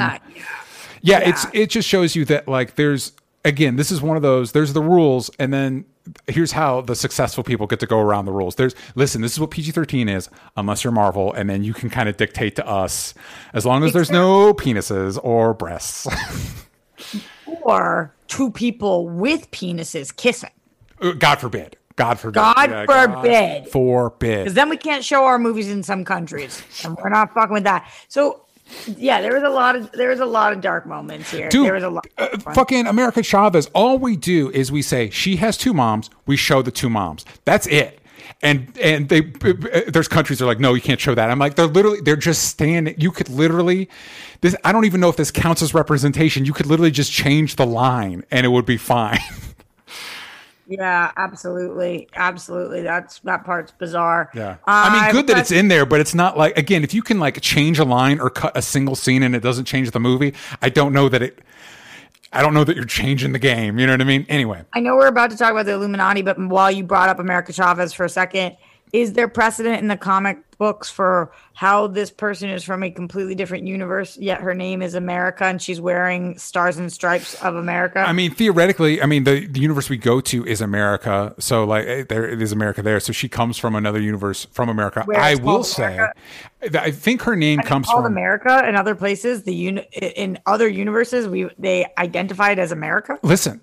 It just shows you that, like, there's, again, this is one of those, there's the rules, and then here's how the successful people get to go around the rules. This is what PG-13 is, unless you're Marvel, and then you can kind of dictate to us, as long as there's no penises or breasts. Or two people with penises kissing. God forbid. God forbid. God forbid. Because then we can't show our movies in some countries, and we're not fucking with that. So, yeah, there was a lot of dark moments here. Dude, there was a lot. Fucking America Chavez. All we do is we say she has two moms. We show the two moms. That's it. And there's countries that are like, no, you can't show that. I'm like, they're just standing. You could literally, this. I don't even know if this counts as representation. You could literally just change the line and it would be fine. Yeah, absolutely. That part's bizarre. Yeah. I mean, good that it's in there, but it's not like, again, if you can like change a line or cut a single scene and it doesn't change the movie, I don't know that you're changing the game. You know what I mean? Anyway. I know we're about to talk about the Illuminati, but while you brought up America Chavez for a second, is there precedent in the comic books for how this person is from a completely different universe, yet her name is America and she's wearing Stars and Stripes of America? I mean, theoretically, the universe we go to is America. So like there it is America there. So she comes from another universe from America. I will say, I think her name comes from America in other places. In other universes, they identified as America. Listen,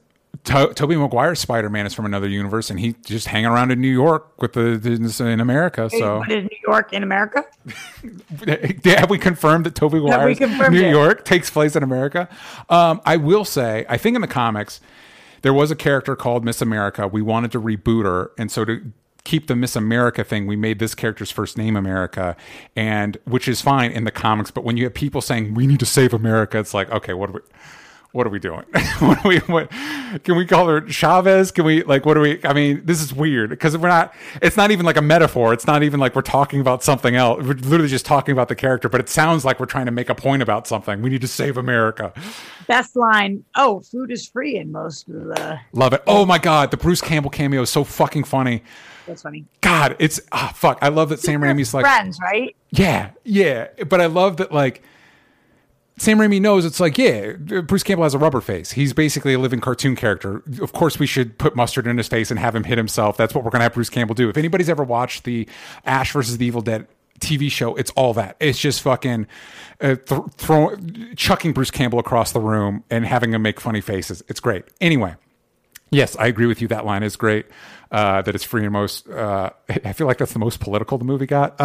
Tobey Maguire's Spider-Man is from another universe, and he's just hanging around in New York with in America. So is New York in America? Have we confirmed that Tobey Maguire's New York takes place in America? I will say, I think in the comics, there was a character called Miss America. We wanted to reboot her, and so to keep the Miss America thing, we made this character's first name America, and which is fine in the comics. But when you have people saying we need to save America, it's like, okay, what are we doing? what can we call her Chavez? Can we what do we? I mean, this is weird because it's not even like a metaphor. It's not even like we're talking about something else. We're literally just talking about the character, but it sounds like we're trying to make a point about something. We need to save America. Best line. Oh, food is free in most of the. Love it. Oh my God. The Bruce Campbell cameo is so fucking funny. That's funny. God, it's fuck. I love that Sam Raimi's like friends, right? Yeah. But I love that Sam Raimi knows it's Bruce Campbell has a rubber face. He's basically a living cartoon character. Of course, we should put mustard in his face and have him hit himself. That's what we're going to have Bruce Campbell do. If anybody's ever watched the Ash versus the Evil Dead TV show, it's all that. It's just fucking chucking Bruce Campbell across the room and having him make funny faces. It's great. Anyway, yes, I agree with you. That line is great. That it's free and most. I feel like that's the most political the movie got.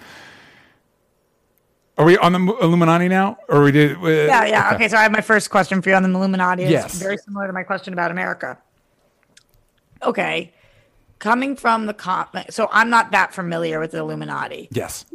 Are we on the Illuminati now? Or we did? Yeah. Okay, so I have my first question for you on the Illuminati. It's yes. Very similar to my question about America. Okay. Coming from the so I'm not that familiar with the Illuminati. Yes.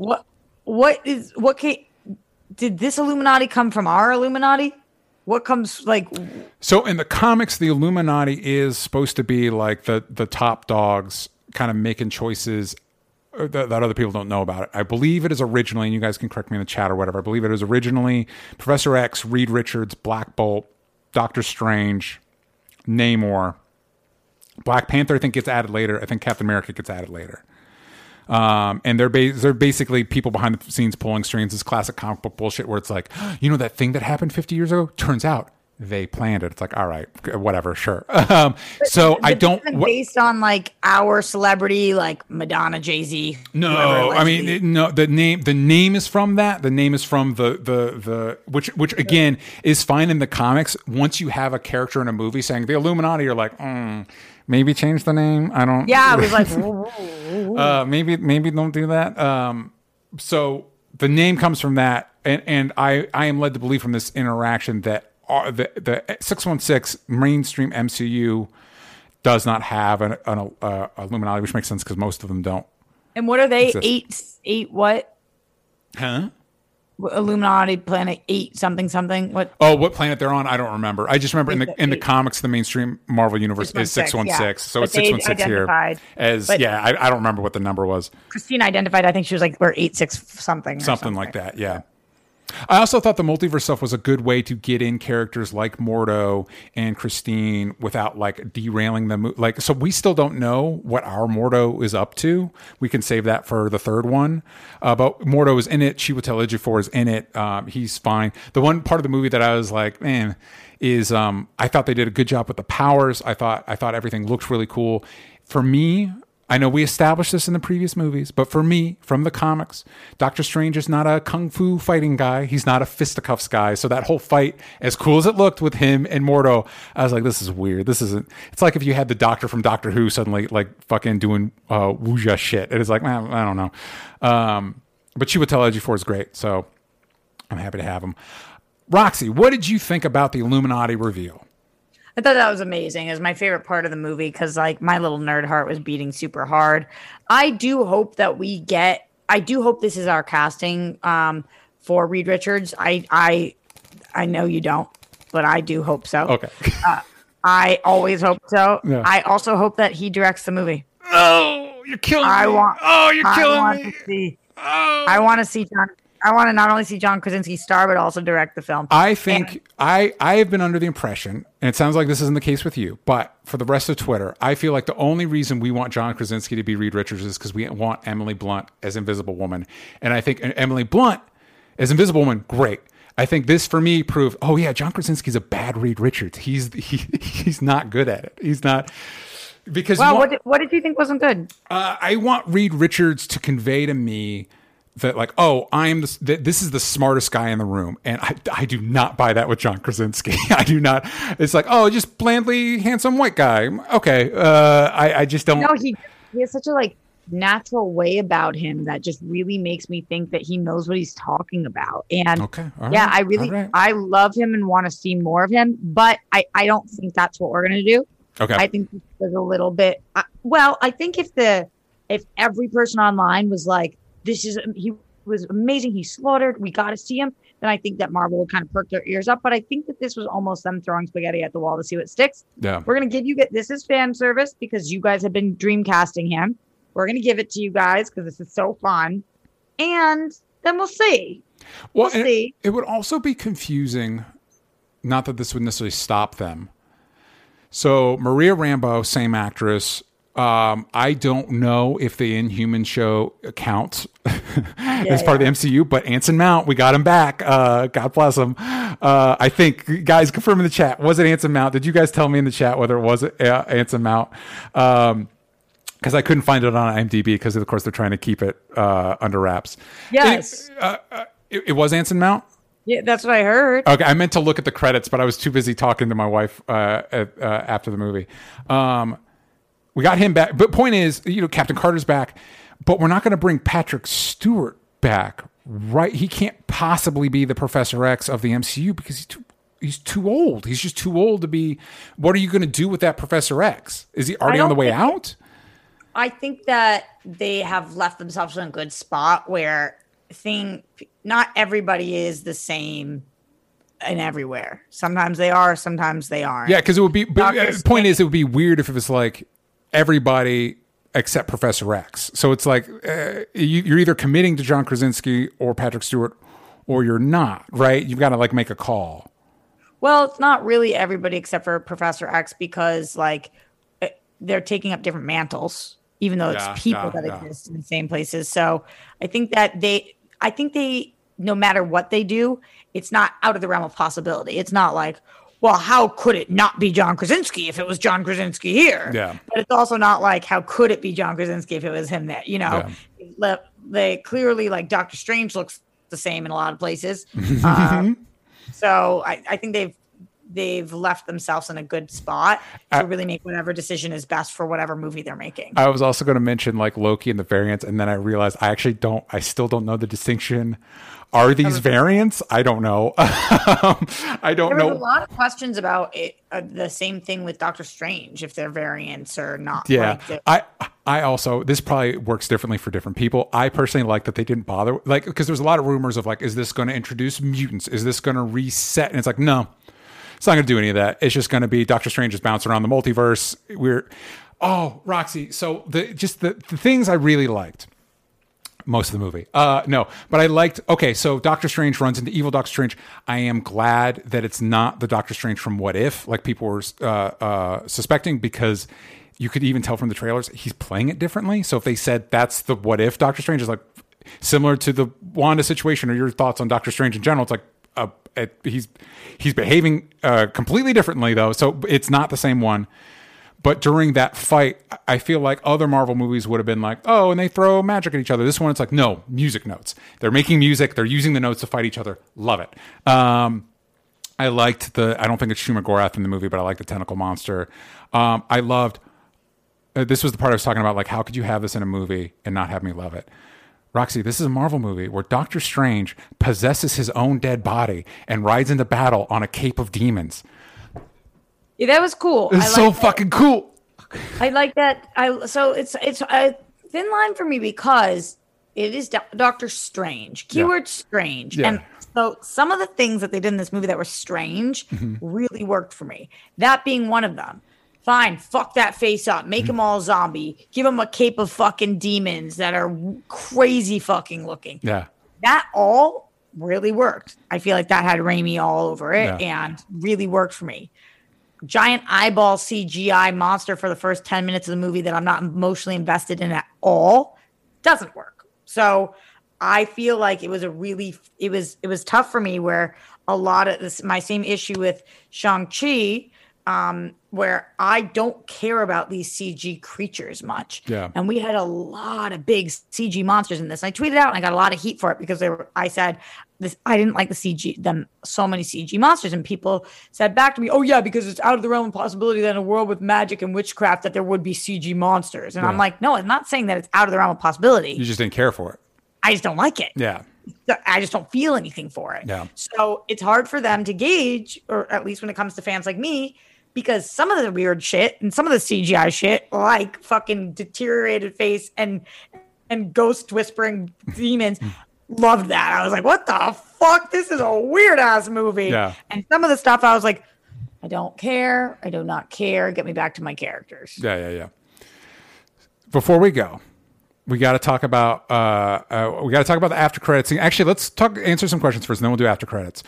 Did this Illuminati come from our Illuminati? What comes So in the comics, the Illuminati is supposed to be like the top dogs kind of making choices that other people don't know about it. I believe it is originally, and you guys can correct me in the chat or whatever, I believe it is originally Professor X, Reed Richards, Black Bolt, Doctor Strange, Namor. Black Panther, I think, gets added later. I think Captain America gets added later. And they're basically people behind the scenes pulling strings. This classic comic book bullshit where it's like, that thing that happened 50 years ago? Turns out they planned it. It's like, all right, whatever, sure. So I don't based on our celebrity, like Madonna, Jay-Z. No, I mean, no. The name is from that. The name is from the which again is fine in the comics. Once you have a character in a movie saying the Illuminati, you're like, maybe change the name. I don't. Yeah, I was like, whoa. Maybe don't do that. So the name comes from that, and I am led to believe from this interaction that the 616 mainstream MCU does not have an Illuminati, which makes sense because most of them don't. And what are they? Eight what? Huh? Illuminati Planet 8 something. What? Oh, what planet they're on? I don't remember. I just remember in the comics, the mainstream Marvel universe is 616. Yeah. So it's 616 here. I don't remember what the number was. Christine identified. I think she was we're 86 something like that. Yeah. I also thought the multiverse stuff was a good way to get in characters like Mordo and Christine without derailing them. So we still don't know what our Mordo is up to. We can save that for the third one. But Mordo is in it. Chiwetel Ejiofor is in it. He's fine. The one part of the movie that I was like, man, is I thought they did a good job with the powers. I thought everything looked really cool. For me, I know we established this in the previous movies, but for me, from the comics, Doctor Strange is not a kung fu fighting guy. He's not a fisticuffs guy. So that whole fight, as cool as it looked with him and Mordo, I was like, this is weird. This isn't. It's like if you had the Doctor from Doctor Who suddenly fucking doing wuja shit. It is like, man, I don't know. But Chiwetel Ejiofor is great, so I'm happy to have him. Roxy, what did you think about the Illuminati reveal? I thought that was amazing. It was my favorite part of the movie because my little nerd heart was beating super hard. I do hope that this is our casting for Reed Richards. I know you don't, but I do hope so. Okay. I always hope so. Yeah. I also hope that he directs the movie. Oh, you're killing me. You're killing me. I want to see John. I want to not only see John Krasinski star, but also direct the film. I think I have been under the impression, and it sounds like this isn't the case with you, but for the rest of Twitter, I feel like the only reason we want John Krasinski to be Reed Richards is because we want Emily Blunt as Invisible Woman. And I think Emily Blunt as Invisible Woman, great. I think this, for me, proved, oh yeah, John Krasinski's a bad Reed Richards. He's not good at it. He's not... Because what did you think wasn't good? I want Reed Richards to convey to me that like, oh, this is the smartest guy in the room, and I do not buy that with John Krasinski. I do not. It's like, oh, just blandly handsome white guy. Okay, I just don't. No, he has such a like natural way about him that just really makes me think that he knows what he's talking about. And I love him and want to see more of him, but I don't think that's what we're gonna do. Okay, I think there's a little bit. I think if every person online was like, he was amazing, he slaughtered, we got to see him, then I think that Marvel would kind of perk their ears up. But I think that this was almost them throwing spaghetti at the wall to see what sticks. Yeah, we're gonna give you this is fan service because you guys have been dream casting him. We're gonna give it to you guys because this is so fun, and then we'll see. We'll see. It would also be confusing. Not that this would necessarily stop them. So Maria Rambeau, same actress. I don't know if the Inhuman show counts as part of the MCU, but Anson Mount, we got him back. God bless him. I think, guys, confirm in the chat. Was it Anson Mount? Did you guys tell me in the chat whether it was Anson Mount? Because I couldn't find it on IMDb because, of course, they're trying to keep it under wraps. Yes. It was Anson Mount? Yeah, that's what I heard. Okay, I meant to look at the credits, but I was too busy talking to my wife after the movie. We got him back. But point is, Captain Carter's back, but we're not going to bring Patrick Stewart back, right? He can't possibly be the Professor X of the MCU because he's too old. He's just too old to be. What are you going to do with that Professor X? Is he already on the way out? I think that they have left themselves in a good spot where not everybody is the same and everywhere. Sometimes they are, sometimes they aren't. Yeah, because it would be. The point is, it would be weird if it was like everybody except Professor X. So it's like you're either committing to John Krasinski or Patrick Stewart, or you're not. Right? You've got to like make a call. Well, it's not really everybody except for Professor X because like they're taking up different mantles, even though it's people that exist in the same places. So I think that they, no matter what they do, it's not out of the realm of possibility. It's not like, well, how could it not be John Krasinski if it was John Krasinski here? Yeah. But it's also not like, how could it be John Krasinski if it was him there? They clearly, like, Doctor Strange looks the same in a lot of places. So I think they've left themselves in a good spot to really make whatever decision is best for whatever movie they're making. I was also going to mention like Loki and the variants, and then I realized I still don't know the distinction. Are these variants? I don't know. I don't know. There was a lot of questions about it, the same thing with Doctor Strange, if they're variants or not. Yeah. I also, this probably works differently for different people. I personally like that they didn't bother, like, because there's a lot of rumors of like, is this going to introduce mutants? Is this going to reset? And it's like, no. It's not going to do any of that. It's just going to be Doctor Strange just bouncing around the multiverse. Roxy. So the things I really liked most of the movie. No, but I liked, so Doctor Strange runs into evil Doctor Strange. I am glad that it's not the Doctor Strange from What If, like people were suspecting, because you could even tell from the trailers, he's playing it differently. So if they said that's the What If Doctor Strange, is like similar to the Wanda situation, or your thoughts on Doctor Strange in general, it's like, he's behaving completely differently though, so it's not the same one. But during that fight, I feel like other Marvel movies would have been like, oh, and they throw magic at each other. This one, it's like, no, music notes. They're making music. They're using the notes to fight each other. Love it. I liked I don't think it's Shuma Gorath in the movie, but I like the tentacle monster. I loved, this was the part I was talking about, like, how could you have this in a movie and not have me love it? Roxy, this is a Marvel movie where Doctor Strange possesses his own dead body and rides into battle on a cape of demons. Yeah, that was cool. It's so fucking cool. I like that. So it's a thin line for me because it is Doctor Strange. Keyword strange. Yeah. And so some of the things that they did in this movie that were strange really worked for me. That being one of them. Fine, fuck that face up. Make them all zombie. Give them a cape of fucking demons that are crazy fucking looking. Yeah. That all really worked. I feel like that had Raimi all over it and really worked for me. Giant eyeball CGI monster for the first 10 minutes of the movie that I'm not emotionally invested in at all doesn't work. So I feel like it was tough for me where a lot of this, my same issue with Shang-Chi where I don't care about these CG creatures much. Yeah. And we had a lot of big CG monsters in this. And I tweeted out and I got a lot of heat for it because I said this, I didn't like the CG, them so many CG monsters. And people said back to me, oh yeah, because it's out of the realm of possibility that in a world with magic and witchcraft that there would be CG monsters. And I'm like, no, I'm not saying that it's out of the realm of possibility. You just didn't care for it. I just don't like it. Yeah. I just don't feel anything for it. Yeah. So it's hard for them to gauge, or at least when it comes to fans like me, because some of the weird shit and some of the CGI shit, like fucking deteriorated face and ghost whispering demons, loved that. I was like, what the fuck? This is a weird ass movie. Yeah. And some of the stuff I was like, I don't care. I do not care. Get me back to my characters. Yeah. Before we go, we got to talk about the after credits scene. Actually, let's answer some questions first, and then we'll do after credits.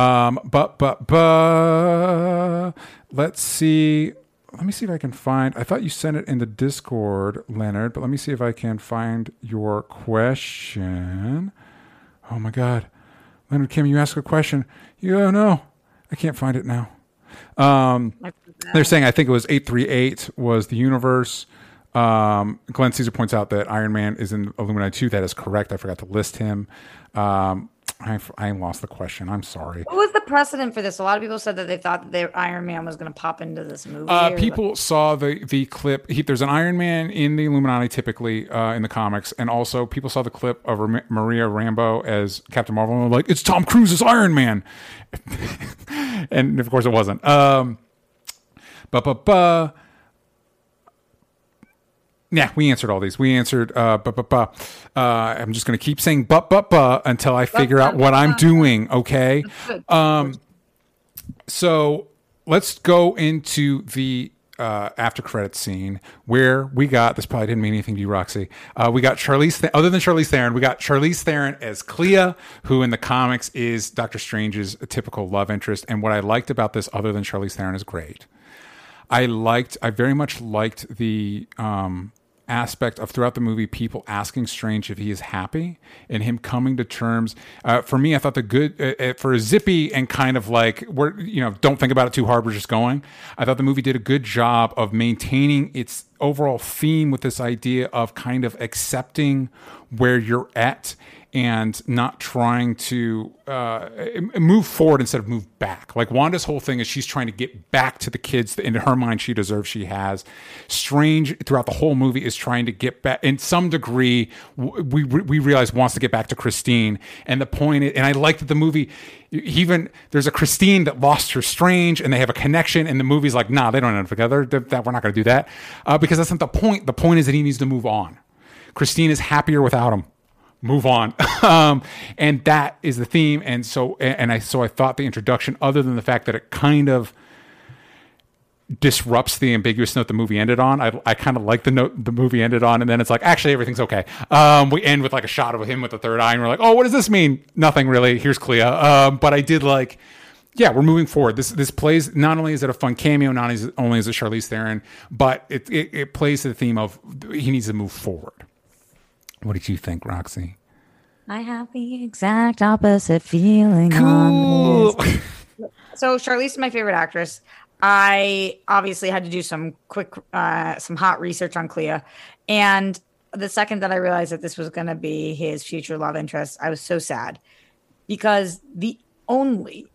Let's see. Let me see if I can find. I thought you sent it in the Discord, Leonard, but let me see if I can find your question. Oh my God, Leonard Kim, you asked a question. No, I can't find it now. They're saying I think it was 838 was the universe. Glenn Caesar points out that Iron Man is in Illuminati 2. That is correct. I forgot to list him. I lost the question. I'm sorry. What was the precedent for this? A lot of people said that they thought that Iron Man was going to pop into this movie. People saw the clip. There's an Iron Man in the Illuminati typically in the comics, and also people saw the clip of Maria Rambeau as Captain Marvel, and were like, it's Tom Cruise's Iron Man. And of course it wasn't. Yeah, we answered all these. We answered, I'm just going to keep saying until I figure out what I'm doing, okay? So let's go into the after credits scene where we got, this probably didn't mean anything to you, Roxy. We got other than Charlize Theron, we got Charlize Theron as Clea, who in the comics is Doctor Strange's typical love interest. And what I liked about this, other than Charlize Theron is great, I very much liked the aspect of throughout the movie people asking Strange if he is happy and him coming to terms. For me, I thought the good for a zippy and kind of like don't think about it too hard, we're just going. I thought the movie did a good job of maintaining its overall theme with this idea of kind of accepting where you're at and not trying to move forward instead of move back. Like Wanda's whole thing is she's trying to get back to the kids that in her mind she deserves, she has. Strange throughout the whole movie is trying to get back. In some degree, we realize wants to get back to Christine. And the point is, and I like that the movie, even there's a Christine that lost her Strange and they have a connection and the movie's like, nah, they don't end up together. That we're not going to do that. Because that's not the point. The point is that he needs to move on. Christine is happier without him. Move on. And that is the theme. And so I thought the introduction, other than the fact that it kind of disrupts the ambiguous note the movie ended on, I kind of like the note the movie ended on, and then it's like, actually everything's okay. We end with like a shot of him with the third eye, and we're like, oh, what does this mean? Nothing really. Here's Clea. But I did like, yeah, we're moving forward. This plays, not only is it a fun cameo, not only is it Charlize Theron, but it plays to the theme of he needs to move forward. What did you think, Roxy? I have the exact opposite feeling. Cool. On this. So Charlize is my favorite actress. I obviously had to do some hot research on Clea. And the second that I realized that this was going to be his future love interest, I was so sad. Because the only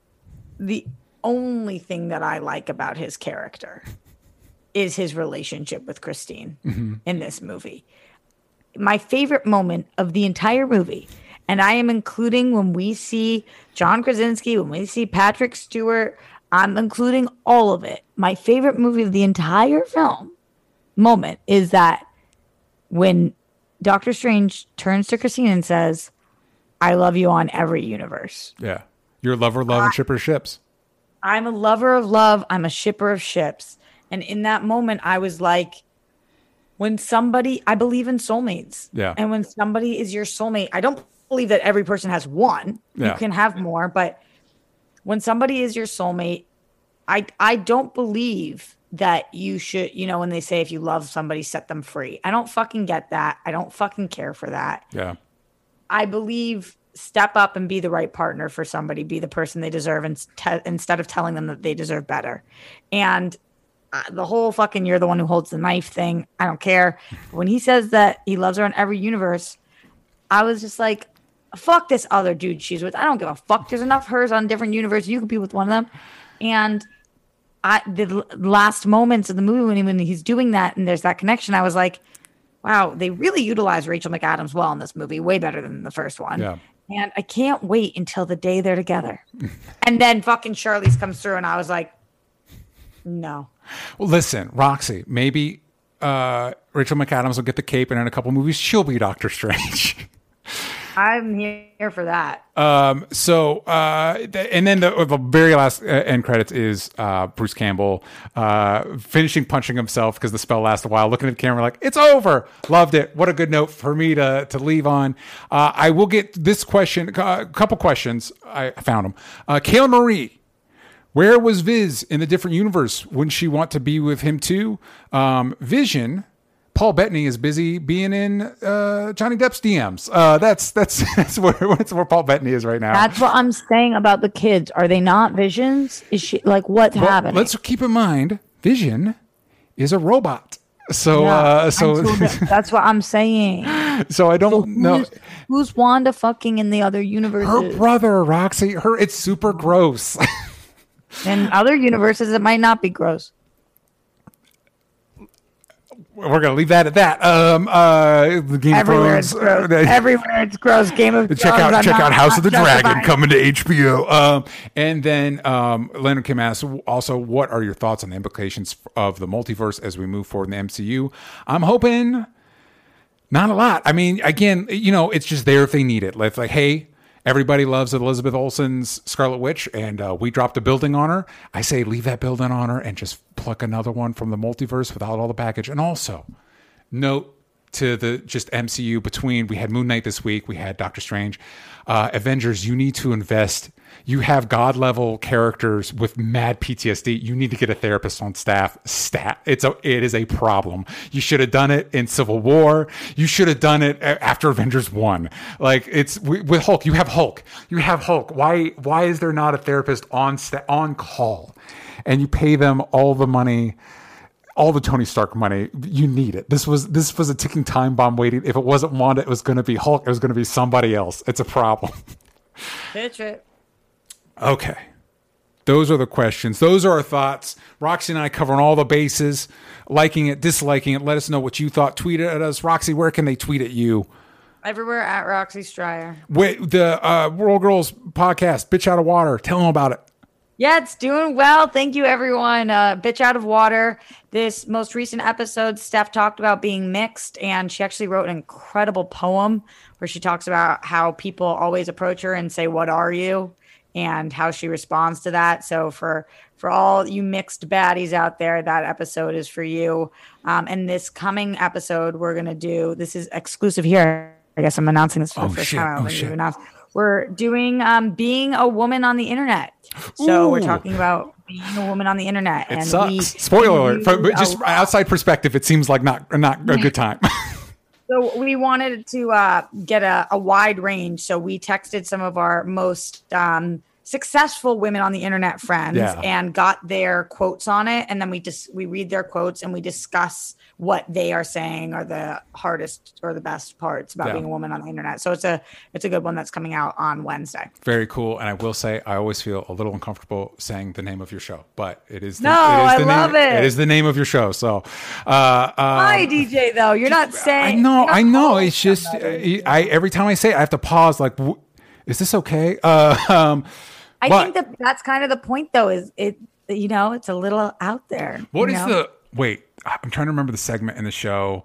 thing that I like about his character is his relationship with Christine in this movie. My favorite moment of the entire movie, and I am including when we see John Krasinski, when we see Patrick Stewart, I'm including all of it. My favorite movie of the entire film moment is that when Doctor Strange turns to Christine and says, I love you on every universe. Yeah. You're a lover of love and shipper of ships. I'm a lover of love. I'm a shipper of ships. And in that moment, I was like, I believe in soulmates. Yeah. And when somebody is your soulmate, I don't believe that every person has one. Yeah. You can have more, but when somebody is your soulmate, I don't believe that you should, when they say if you love somebody, set them free. I don't fucking get that. I don't fucking care for that. Yeah. I believe step up and be the right partner for somebody, be the person they deserve, instead of telling them that they deserve better. And the whole fucking "you're the one who holds the knife" thing, I don't care. When he says that he loves her in every universe, I was just like, fuck this other dude she's with. I don't give a fuck. There's enough hers on different universes. You could be with one of them. And the last moments of the movie when he's doing that and there's that connection, I was like, wow, they really utilize Rachel McAdams well in this movie, way better than the first one. Yeah. And I can't wait until the day they're together. And then fucking Charlize comes through and I was like, no. Well, listen, Roxy, maybe Rachel McAdams will get the cape and in a couple movies she'll be Doctor Strange. I'm here for that. And then the very last end credits is Bruce Campbell finishing punching himself because the spell lasts a while, looking at the camera like, it's over. Loved it. What a good note for me to leave on. I will get this question, a couple questions. I found them. Kayla Marie, where was Viz in the different universe? Wouldn't she want to be with him too? Vision, Paul Bettany is busy being in Johnny Depp's DMs. That's where Paul Bettany is right now. That's what I'm saying about the kids. Are they not Visions? Is she like what's happening? Let's keep in mind, Vision is a robot. So that's what I'm saying. So I don't know who's Wanda fucking in the other universes. Her brother, Roxy. It's super gross. In other universes, it might not be gross. We're gonna leave that at that. The Game Everywhere of Thrones. It's gross. Everywhere it's gross. Game of Thrones. Check out House of the Dragon coming to HBO. And then Leonard Kim asks also, what are your thoughts on the implications of the multiverse as we move forward in the MCU? I'm hoping not a lot. I mean, again, it's just there if they need it. It's like, hey, everybody loves Elizabeth Olsen's Scarlet Witch, and we dropped a building on her. I say leave that building on her and just pluck another one from the multiverse without all the baggage. And also, note to the just MCU between, we had Moon Knight this week, we had Doctor Strange. Avengers, you need to invest. You have God-level characters with mad PTSD. You need to get a therapist on staff. It is a problem. You should have done it in Civil War. You should have done it after Avengers 1. Like, it's with Hulk. You have Hulk. Why is there not a therapist on call? And you pay them all the money, all the Tony Stark money. You need it. This was a ticking time bomb waiting. If it wasn't Wanda, it was going to be Hulk. It was going to be somebody else. It's a problem. Pitch it. Okay. Those are the questions. Those are our thoughts. Roxy and I covering all the bases, liking it, disliking it. Let us know what you thought. Tweet it at us. Roxy, where can they tweet at you? Everywhere at Roxy Stryer. Wait, the World Girls podcast, Bitch Out of Water. Tell them about it. Yeah, it's doing well. Thank you, everyone. Bitch Out of Water. This most recent episode, Steph talked about being mixed, and she actually wrote an incredible poem where she talks about how people always approach her and say, "What are you?" and how she responds to that. So for all you mixed baddies out there, that episode is for you. And this coming episode, we're going to do, this is exclusive here. I guess I'm announcing this for the first time. We're doing being a woman on the internet. So we're talking about being a woman on the internet. It sucks. Spoiler alert. From just outside perspective, it seems like not a good time. So we wanted to get a wide range. So we texted some of our most successful women on the internet friends and got their quotes on it. And then we read their quotes and we discuss what they are saying are the hardest or the best parts about being a woman on the internet. So it's a good one that's coming out on Wednesday. Very cool. And I will say, I always feel a little uncomfortable saying the name of your show, but it is. I love it. It is the name of your show. So, hi DJ though. You're not saying. I know. It's just, every time I say it, I have to pause. Like, is this okay? I think that's kind of the point though, is it, it's a little out there. Wait, I'm trying to remember the segment in the show.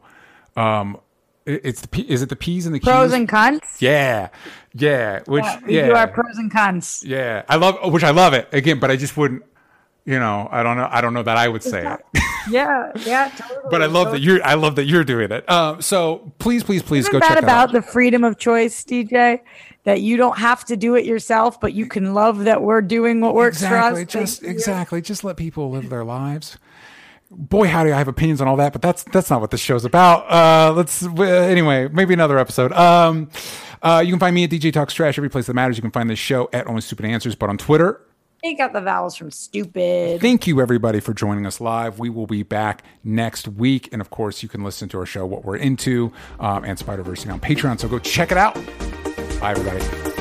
Is it the P's and the Q's? Pros and cons? Yeah. We do our pros and cons. Yeah. I love it again, but I just wouldn't, I don't know that I would say it. Yeah, totally. But I love that you're doing it. So please go check that out. Isn't that about the freedom of choice, DJ? That you don't have to do it yourself, but you can love that we're doing what works for us. Just let people live their lives. Boy, howdy, I have opinions on all that, but that's not what this show's about. Anyway, maybe another episode. You can find me at DJ Talks Trash every place that matters. You can find this show at Only Stupid Answers, but on Twitter. Take out the vowels from stupid. Thank you, everybody, for joining us live. We will be back next week. And, of course, you can listen to our show, What We're Into, and Spider-Versing on Patreon. So go check it out. Bye, everybody.